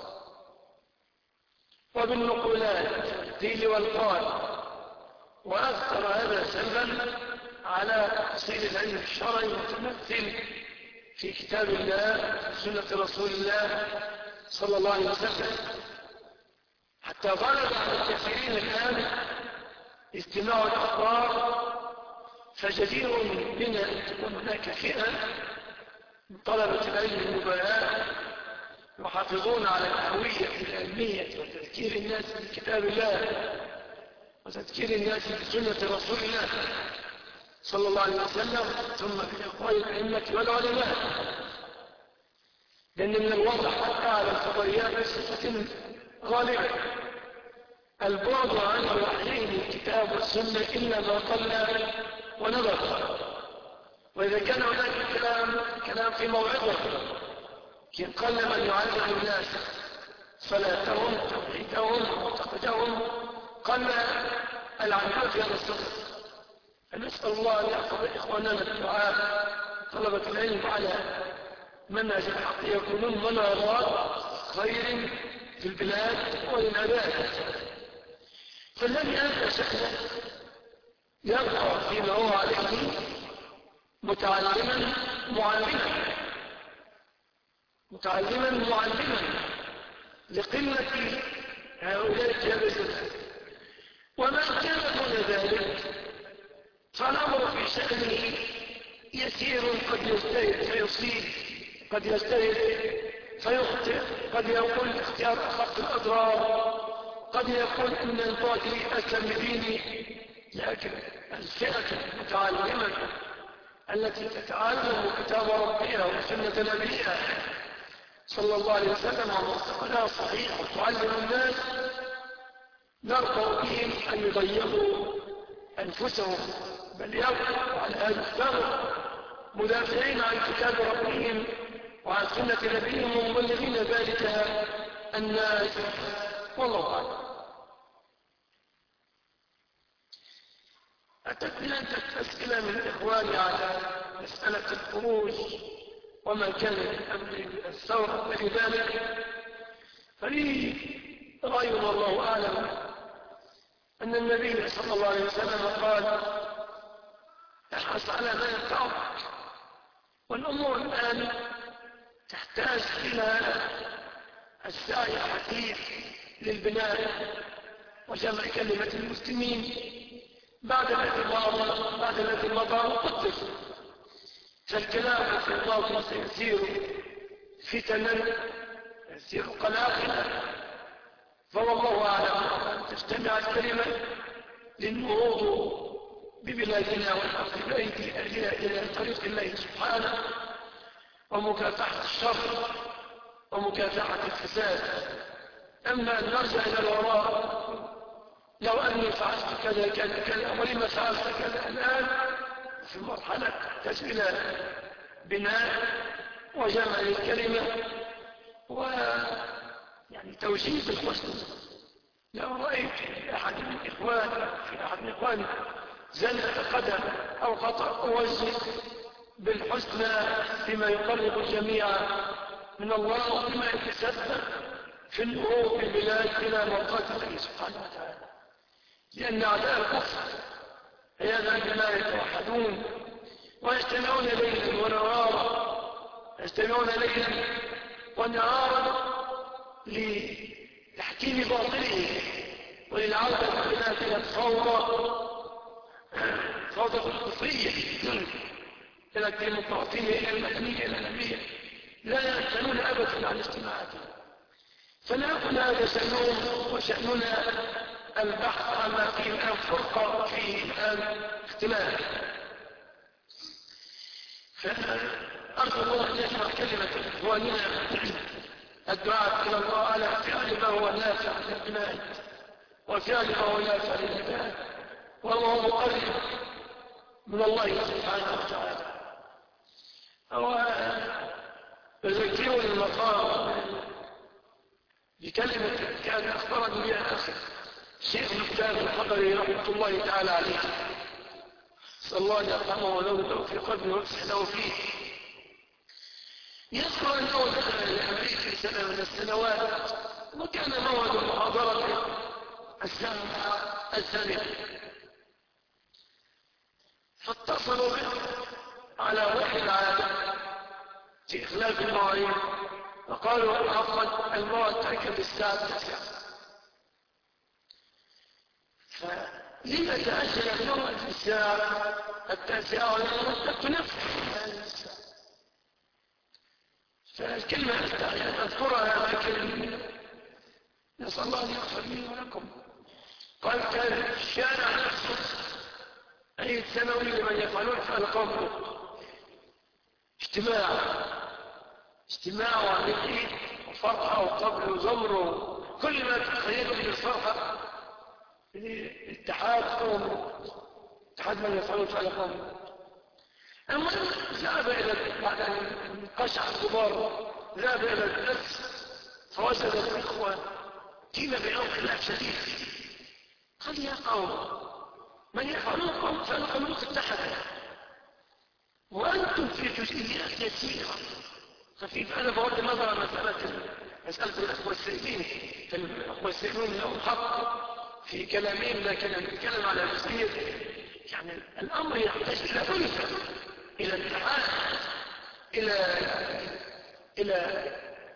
وبالنقولات والقيل والقال، وأثر هذا سلبا على تحصيل العلم الشرعي المتمثل في كتاب الله وسنة رسول الله صلى الله عليه وسلم، حتى غلب على الكثيرين الآن استماع الأخبار. فجدير بنا أن تكون هناك فئة من طلبة العلم النبلاء يحافظون على الهوية العلمية وتذكير الناس بكتاب الله وتذكير الناس بسنة رسول الله صلى الله عليه وسلم، ثم بأقوال الأئمة والعلماء. لأن من الواضح حتى على الخبريات بصفة غالبة البعد عن الوحيين الكتاب والسنة إلا ما قل ونظر. وإذا كان هناك كلام كلام في موعظة كن قل من يعلم الناس صلاتهم توحيدهم معتقدهم قل العناء في هذا الصدر. فنسأل الله أن يحفظ إخواننا الدعاء طلبة العلم على منهج الحق يكونون منارات خير في البلاد والعباد. فالذي أنت شأنه يرقى فيما هو عليه متعلما معلما متعلما معلما لقلة هؤلاء الجابزة. وما كان دون ذلك فالأمر في شأنه يسير، قد يجتهد فيصيب، قد يجتهد فيخطئ، قد يقول اختيار أخف الأضرار، قد يقول إن الباطل أسلم ديني. لكن الفئة المتعلمة التي تتعلم كتاب ربها وسنة نبيها صلى الله عليه وسلم ومعتقدها صحيح وتعلم الناس نرجو بهم أن يضيقوا أنفسهم، بل يبقوا على هذا الثغر مدافعين عن كتاب ربهم وعن سنة نبيهم ومبلغين ذلك الناس. والله أعلم. أتتني أن أسئلة من إخواني على مسألة الخروج وما كان من أمر الثورة ولذلك فلي رأي والله أعلم أن النبي صلى الله عليه وسلم قال احرص على ما ينفعك، والأمور الآن تحتاج إلى السعي الحثيث للبناء وجمع كلمة المسلمين بعد الذي مضى بعد الذي مضى وقدر. فالكلام في الله سيسير فتنا يسير قلاقلا، فوالله أعلم أن تجتمع الكلمة للنهوض ببلادنا والأخذ بأيدي أهلها إلى طريق الله سبحانه ومكافحة الشر ومكافحة الفساد. أما أن نرجع إلى الوراء لو أني فعلت كذا كذا كذا ولما فعلت كذا الآن في مرحلة تحتاج إلى بناء وجمع الكلمة ويعني توجيه الحسن. لو رأيت في أحد من إخواني في أحد من إخواني زلة قدم أو خطأ أوجه بالحسنى فيما يقرب الجميع من الله وفيما يتسبب في النهوض بالبلاد إلى مرضات الله سبحانه وتعالى. لأن أعداء الكفر هذا عندما يتوحدون ويجتمعون ليلا ونهارا يجتمعون ليلا ونهارا لتحكيم باطله وللعودة بالبلاد إلى الفوضى فوضى الكفرية إلى الديمقراطية إلى المدنية إلى النبية، لا يمكنون أبدا عن اجتماعاتهم. فنأكل هذا شأنهم وشأننا البحث عما فيه الآن فرقة فيه الآن اختلاف. فأرجو الله أن يجمع كلمة إخواننا الدعاء إلى الله على فعل ما هو نافع للبلاد وفعل ما هو نافع للعباد وهو مقرب من الله سبحانه وتعالى. وذكروا المقام بكلمة كان أخبرني بها أخي شيخ الكتاب الحضري رحمة الله تعالى عليه، صلى الله أن يرحمه ولو توفيق ابن وفسح له فيه. يذكر أنه دخل لأمريكا سنة من السنوات وكان موعد محاضرة السنة الثانية، فاتصلوا به على وحي العادة في إخلاف المواعيد وقالوا حقا الموعد تأكد الساعة التاسعة. فلما تأجل الموعد في الساعة التاسعة ولما تنفذ فالكلمة أذكرها لكن نسأل الله أن يغفر لي ولكم. قال كان الشارع نفسه عيد سنوي لمن يفعلون فعل قومه اجتماع اجتماع وعمل وفرحة وقبل وزمر كل ما تتخيله من الفرحة. اتحاد قوم، اتحاد من يفعله فعل قوم. المهم ذهب إلى بعد أن قشع الغبار ذهب إلى الدرس فوجد الإخوة قيل بينهم خلاف شديد. قال يا قوم من يفعلون قوم فعل اتحدا وأنتم في جزئيات يسيرة خفيفة. أنا بغض النظر عن مسألة مسألة الأخوة السائلين، فالأخوة السائلين لهم حق في كلامهم، لكن نتكلم على جزئية يعني الأمر يحتاج إلى ألفة، إلى اتحاد، إلى إلى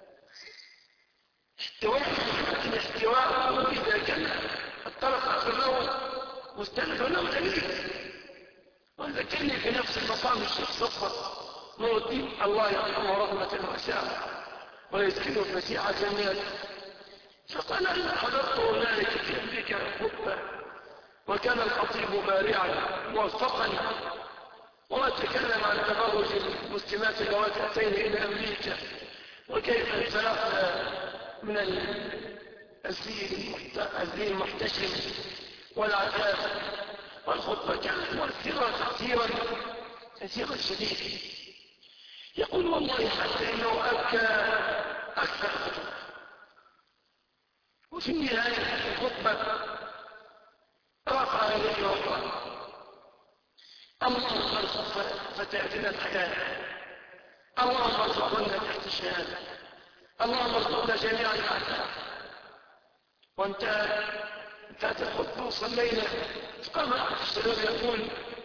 احتواء. الاحتواء إذا كان الطرف آخر له مستند وله دليل. وإذا كان في نفس المقام الشيخ صفر نور الدين الله يرحمه رحمة واسعة ويسكنه في مسيحة جميل، فقال أنا حضرت هنالك في أمريكا خطبة وكان الخطيب بارعا موفقا وتكلم عن تبرج المسلمات اللواتي أتين إلى أمريكا وكيف انسلخنا من الزين المحتشم والعذاب، والخطبة كانت مؤثرة تأثيرا كثيرا شديدا. يقول والله حتى إنه أبكى أكثر خطبة، وفي النهاية الخطبة رفع يديه وقال اللهم ارزق فتاتنا الحياه، اللهم ارزقنا تحت الشهاده، اللهم ارزقنا جميعا العذاب. وانتهى انتهت الخطبه وصلينا، فقام احد الشباب يقول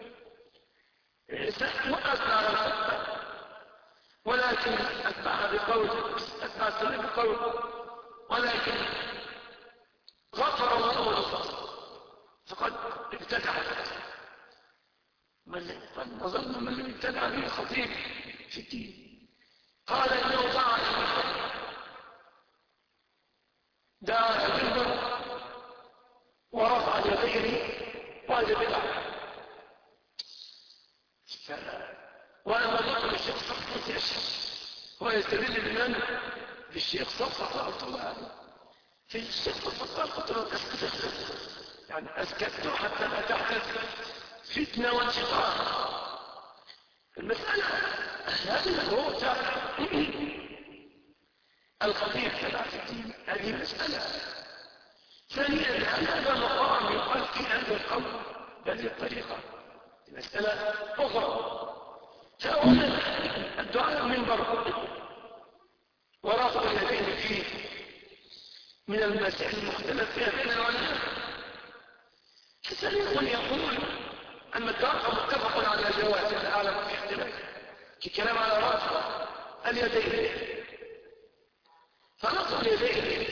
وقفنا على الخطبه ولكن اتبعها بقول اتبع السنه بقول ولكن غفر الله له فقد ابتدعت. من نظرنا من لم ابتدع به خطيب في الدين قال انه دعا دعا المنبر ورفع يديه وهذا بدعه. وانا ذكر الشيخ صفوت يشهد هو يستدل بمن بالشيخ صفوت قلت له في الشيخ صفوت قلت له اسكت يعني اسكت حتى لا تحدث فتنه وانشقاق. المساله هذا هو الخطيب تبع في الدين، هذه مساله. ثانيا هذا مقام يقال في هذا القول بهذه الطريقه مساله اخرى. فأولا الدعاء المنبر ورفع اليدين فيه من المسائل المختلف فيها بين العلماء. ثانيا يقول أما الدعاء متفق على جواز العالم في اختلاف كلام على رفع اليدين. فرفع اليدين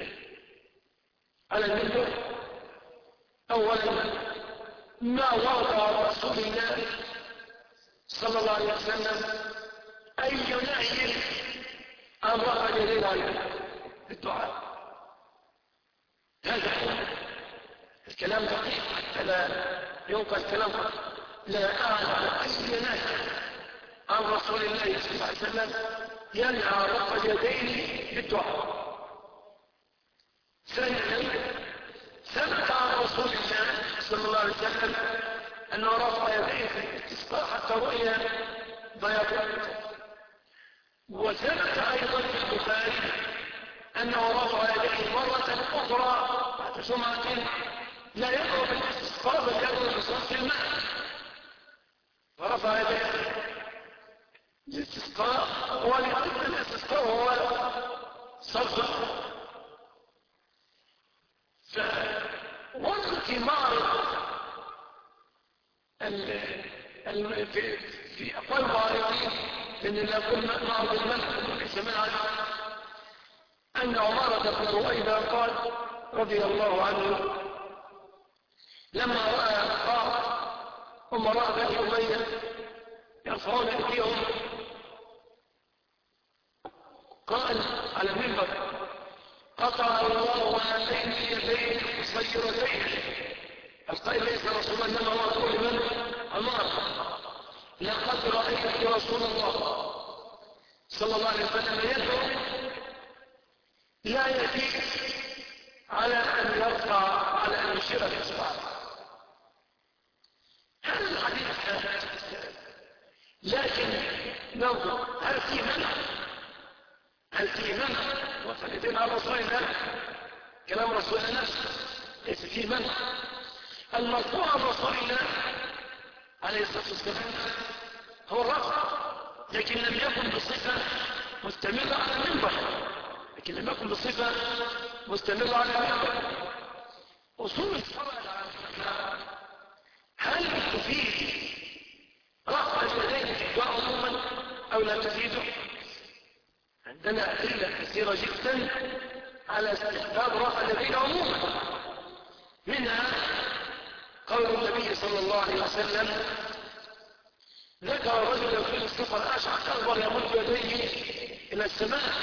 على المنبر أولا ما وضع رسول الله صلى الله عليه وسلم أي نهي عن رفع اليدين على الدعاء. هذا هو الكلام دقيق حتى لا ينقل كلام. لا أعلم أي نهي عن رسول الله صلى الله عليه وسلم ينهى عن رفع اليدين بالدعاء. ثانيا ثبت عن رسول الله صلى الله عليه وسلم أنه رفع يديه في الاستسقاء حتى رؤيا بياض. وثبت أيضا في البخاري أنه رفع يديه مرة أخرى بعد جمعة لا يدعو بالاستسقاء بل يدعو بصوت الماء، فرفع يديه الاستسقاء ولأن الاستسقاء هو صرف. فوصل في معرض في في أقوال معارضين لأن يكون معرض المنح وليس منعا أن عمارة بن رويبة قال رضي الله عنه لما رأى قال أمراء بني أمية يرفعون أيديهم قال على المنبر قطع الله هاتين اليدين قصيرتين. القائل ليس رسول الله انما هو رسول من عمار. لقد رأيت رسول الله صلى الله عليه وسلم يدعو لا يأتي على أن يرفع على أن يشير الإصبع. هذا الحديث ثابت، لكن ننظر هل في منع؟ هل في منع؟ وفلدين على رسول الله كلام رسول الله ليس في منع. المرفوع عن رسول الله عليه الصلاة والسلام هو الرفع، لكن لم يكن بصفة مستمرة على المنبر، لكن لم يكن بصفة مستمرة على المنبر. أصول الفرع هل تفيد رفع اليدين في الدعاء عموما أو لا تفيده؟ عندنا أدلة كثيرة جدا على استحباب رفع اليدين عموما، منها قول النبي صلى الله عليه وسلم ذكر رجل في السفر أشعث أكبر يمد يديه إلى السماء.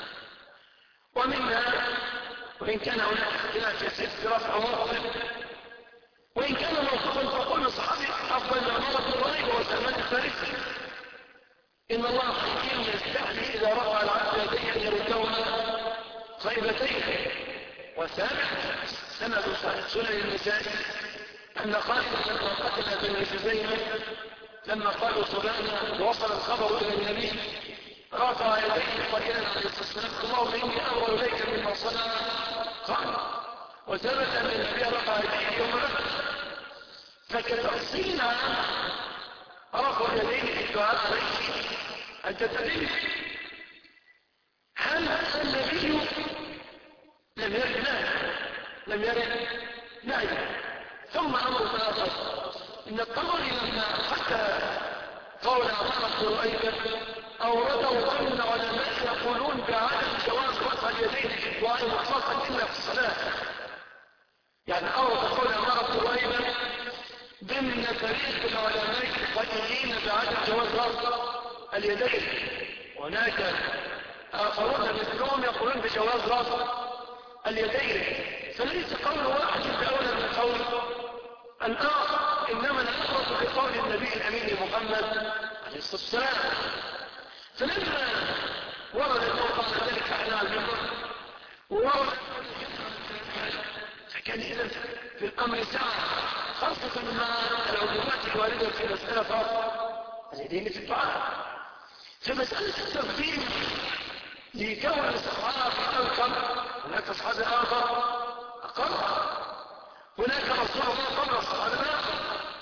ومنها وإن كان هناك اختلاف يسير في رفع موقف، وإن كان موقفا فقول الصحابي أفضل من عمر بن ربيعة وسلمان الفارسي إن الله حكيم يستحيي إذا رفع العبد يديه أن يردهما خيبتين. وثابت سند سنن النساء أن خالد لما قتل بن جزيمة لما قالوا سبحانه وصل الخبر إلى النبي رفع يديه قائلا عليه الصلاة والسلام اللهم إني أمر إليك مما صنع قال. وثبت أن النبي رفع يديه يوم بدر. فكتفصيل رفع يديه في الدعاء عليه أن تتدل هل النبي لم يرد نهي لم يرد نهي. ثم أمر آخر إن الطبري لما حتى قول عمارة أيضا أورده ضمن العلماء يقولون بعدم جواز رفع اليدين في الدعاء مطلقا إلا في الصلاة. يعني أورد قول عمارة أيضا ضمن فريق العلماء القائلين بعدم جواز رفع اليدين. هناك آخرون مثلهم يقولون بجواز رفع اليدين. فليس قول واحد بأولى من قول الآخر، إنما الأخرى بقول النبي الأمين محمد عليه الصلاة والسلام. فلما ورد الموقع ذلك على المنبر وورد فكان إذا في الأمر ساعة، خاصة مع العلومات الواردة في مسألة رفع اليدين في الدعاء. فمسألة التقديم لكون الصحابة أكثر، هناك أصحاب آخر أقل، هناك رسول الله قبل الصحابة آخر.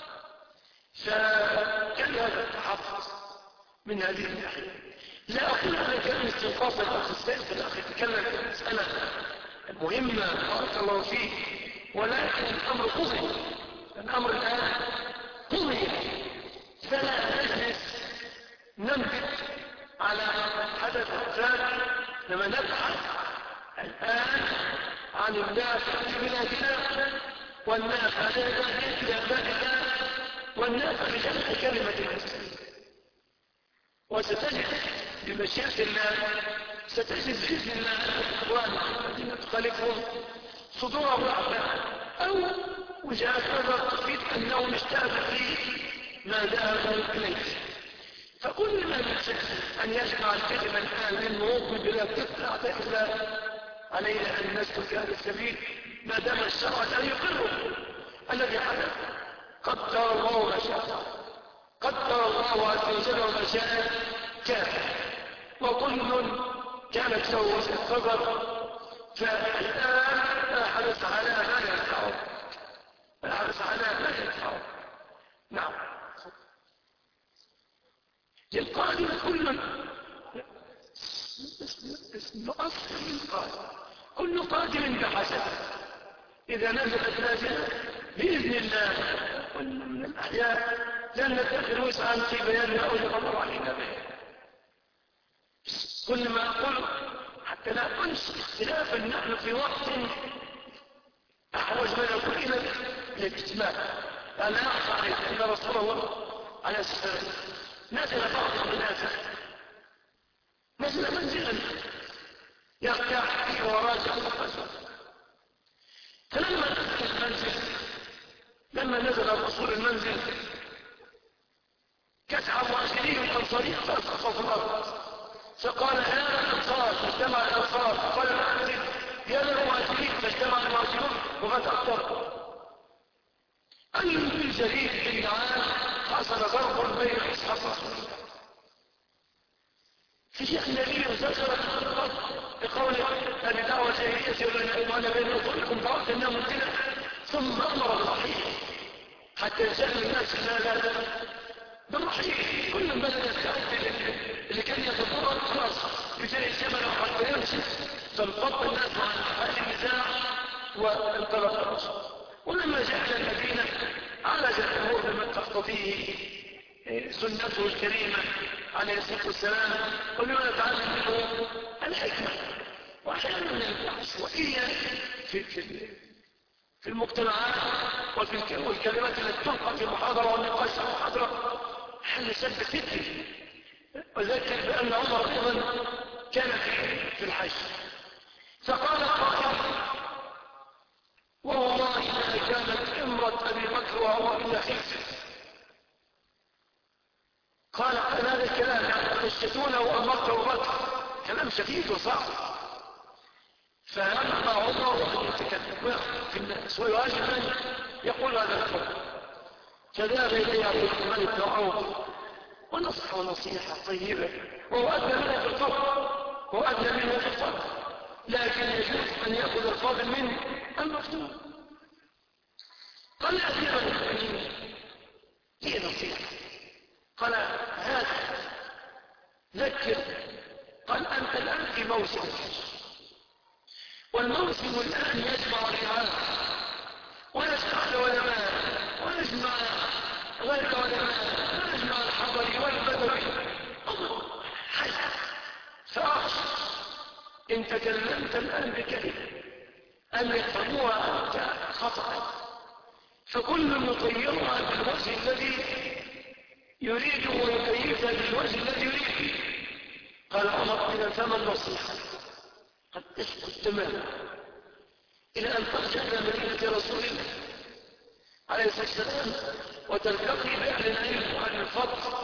فكان هذا التحفظ من هذه الناحية. لا أقول أن كان استنقاص الأخ السائل في الأخ يتكلم في المسألة المهمة بارك الله فيه، ولكن الأمر قضي، الأمر الآن قضي. فلا نجلس ننبت على حدث ثاني لما نبحث الآن عن النافع في بلادنا والنافع لبلادنا والنافع لجمع كلمة المسلمين. وستجد بمشيئة الله ستجد بإذن الله الإخوان الذين تخالفهم صدور واحدة أو وجهات نظر تفيد أنهم اجتهدوا في ما ذهبوا إليه. فكل من يشاء أن يجمع الكلمة الآن من موقف بلا تطلع إلا علينا أن نسلك هذا السبيل ما دام الشرع لا يقره. الذي حدث قدر الله ما شاء، قدر الله عز وجل وما شاء كان، وكل كانت له القدر. فالآن لا حدث على ما ينفعه، لا حدث على ما ينفعه. نعم للقادم كل نؤثر للقادم، كل قادم بحسب. إذا نزلت نازلة بإذن الله من الأحياء لن ندخل وسعا في بيان أو يغمر علينا به. كل ما أقول حتى لا أنسى اختلافا نحن في وقت أحوج ما يكون إلى الاجتماع. لا أخفى عليك أن رسول الله عليه الصلاة والسلام نزل بعض الناس، نزل منزلا يرتاح فيه وراجع الرسول. فلما نزل المنزل لما نزل الرسول المنزل كسع مؤثرين الأنصارية فأسقطوا في الأرض فقال يا الأنصار فاجتمع الأنصار، فقال المؤذن يا للمهاجرين فاجتمع المهاجرون وقد أكثر. أي بالجليل بن عام حصل ضرب بين أصحاب رسول الله. في شيخ النبي ذكر بقوله أن دعوة جاهلية وأنا بين أطولكم ضعف النام منزلة، ثم أمر بالرحيل حتى يسأل الناس لا لا لا بالرحيل. كل من اللي كان يتضرر خلاص بجاء الجمل وحتى يمشي، فانفض الناس عن هذه النزاع وانطلق الرسول. ولما جاء إلى المدينة عالج الأمور بما تقتضيه سنته الكريمة عليه الصلاة والسلام، وبما نتعلم منه الحكمة وأحيانا العشوائية في في في المجتمعات وفي والكلمات التي تلقى في المحاضرة والنقاش في المحاضرة حل سد فتنة. وذكر بأن عمر أيضا كان في الحج، فقال قائل والله ما كانت امرة أبي بكر وعمر إلا خلفه. قال قال هذا الكلام يعني تشتتونه وأمرت أبو بكر، كلام شديد وصعب. فأما عمر أن يتكلم في الناس ويواجه من يقول هذا الكلام، فذهب إليه عبد الرحمن بن عوف ونصحه نصيحة طيبة، وهو أدنى منه في الفضل وهو أدنى منه في الفضل، لكن يجوز أن يأخذ الفضل منه المفتوح. قال أخيرا المؤمنين هي نصيحة، قال هذا ذكر، قال أنت الآن في موسم الحج، والموسم الآن يجمع الرعاة ويجمع العلماء ويجمع غير العلماء ويجمع الحضري والبدوي حج. فأخشى إن تكلمت الآن بكلمة أن يفهموها أنت خطأ، فكل يطيرها بالوجه الذي يريد ويكيفها بالوجه الذي يريد. قال عمر إذا فما النصيحة قد اسكت تماما إلى أن ترجع إلى مدينة رسول الله عليه الصلاة والسلام وتلتقي بأهل العلم وأهل الفضل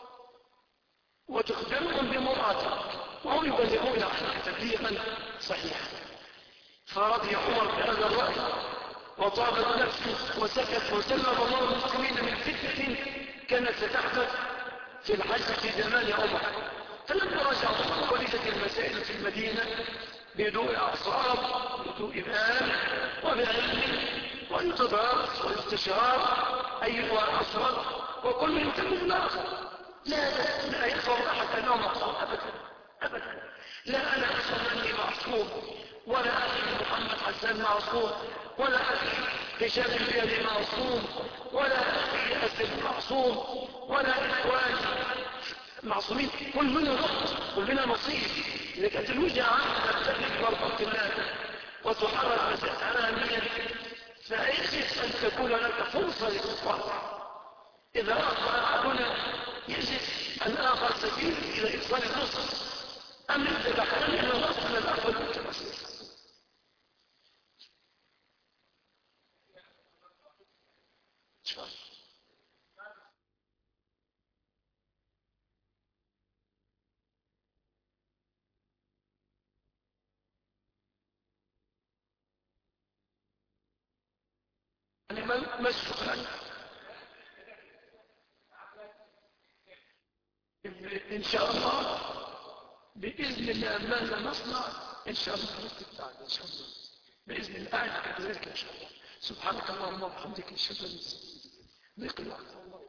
وتخبرهم بمراتك وهم يبلغون عنك تبليغا صحيحا. فرضي عمر بهذا الرأي وطابت نفسه وسكت وسلم الله المسلمين من فتنة كانت ستحدث في الحج في زمان عمر. فلما رجع عمر ولدت المسائل في المدينة بهدوء أعصاب بهدوء بال وبعلم ويتدارس ويستشار أيها أصغر وكل يتمز الآخر. لا لا لا يخبر أحد أنه معصوم أبدا أبدا. لا أنا أشهد أني معصوم، ولا أخي محمد حسان معصوم، ولا أخي هشام البيلي معصوم، ولا أخي أسد معصوم، ولا إخواني معصومين. كلنا نقص كلنا نصيب. إذا كانت الوجهة عامة تبتدئ برضة الله وتحرك مسألة أمنية فيجب أن تكون لك فرصة للإصلاح. إذا أخطأ أحدنا يجب الآخر سبيل إلى إيصال النصر. أما إذا دخلنا إلى النصر من الأفضل بالتنصير. يعني ما السؤال؟ إن شاء الله بإذن الله ماذا نصنع إن شاء الله نستطيع إن شاء الله بإذن الله كذلك إن شاء الله. سبحانك اللهم وبحمدك أشهد أن لا إله إلا أنت أستغفرك وأتوب إليك.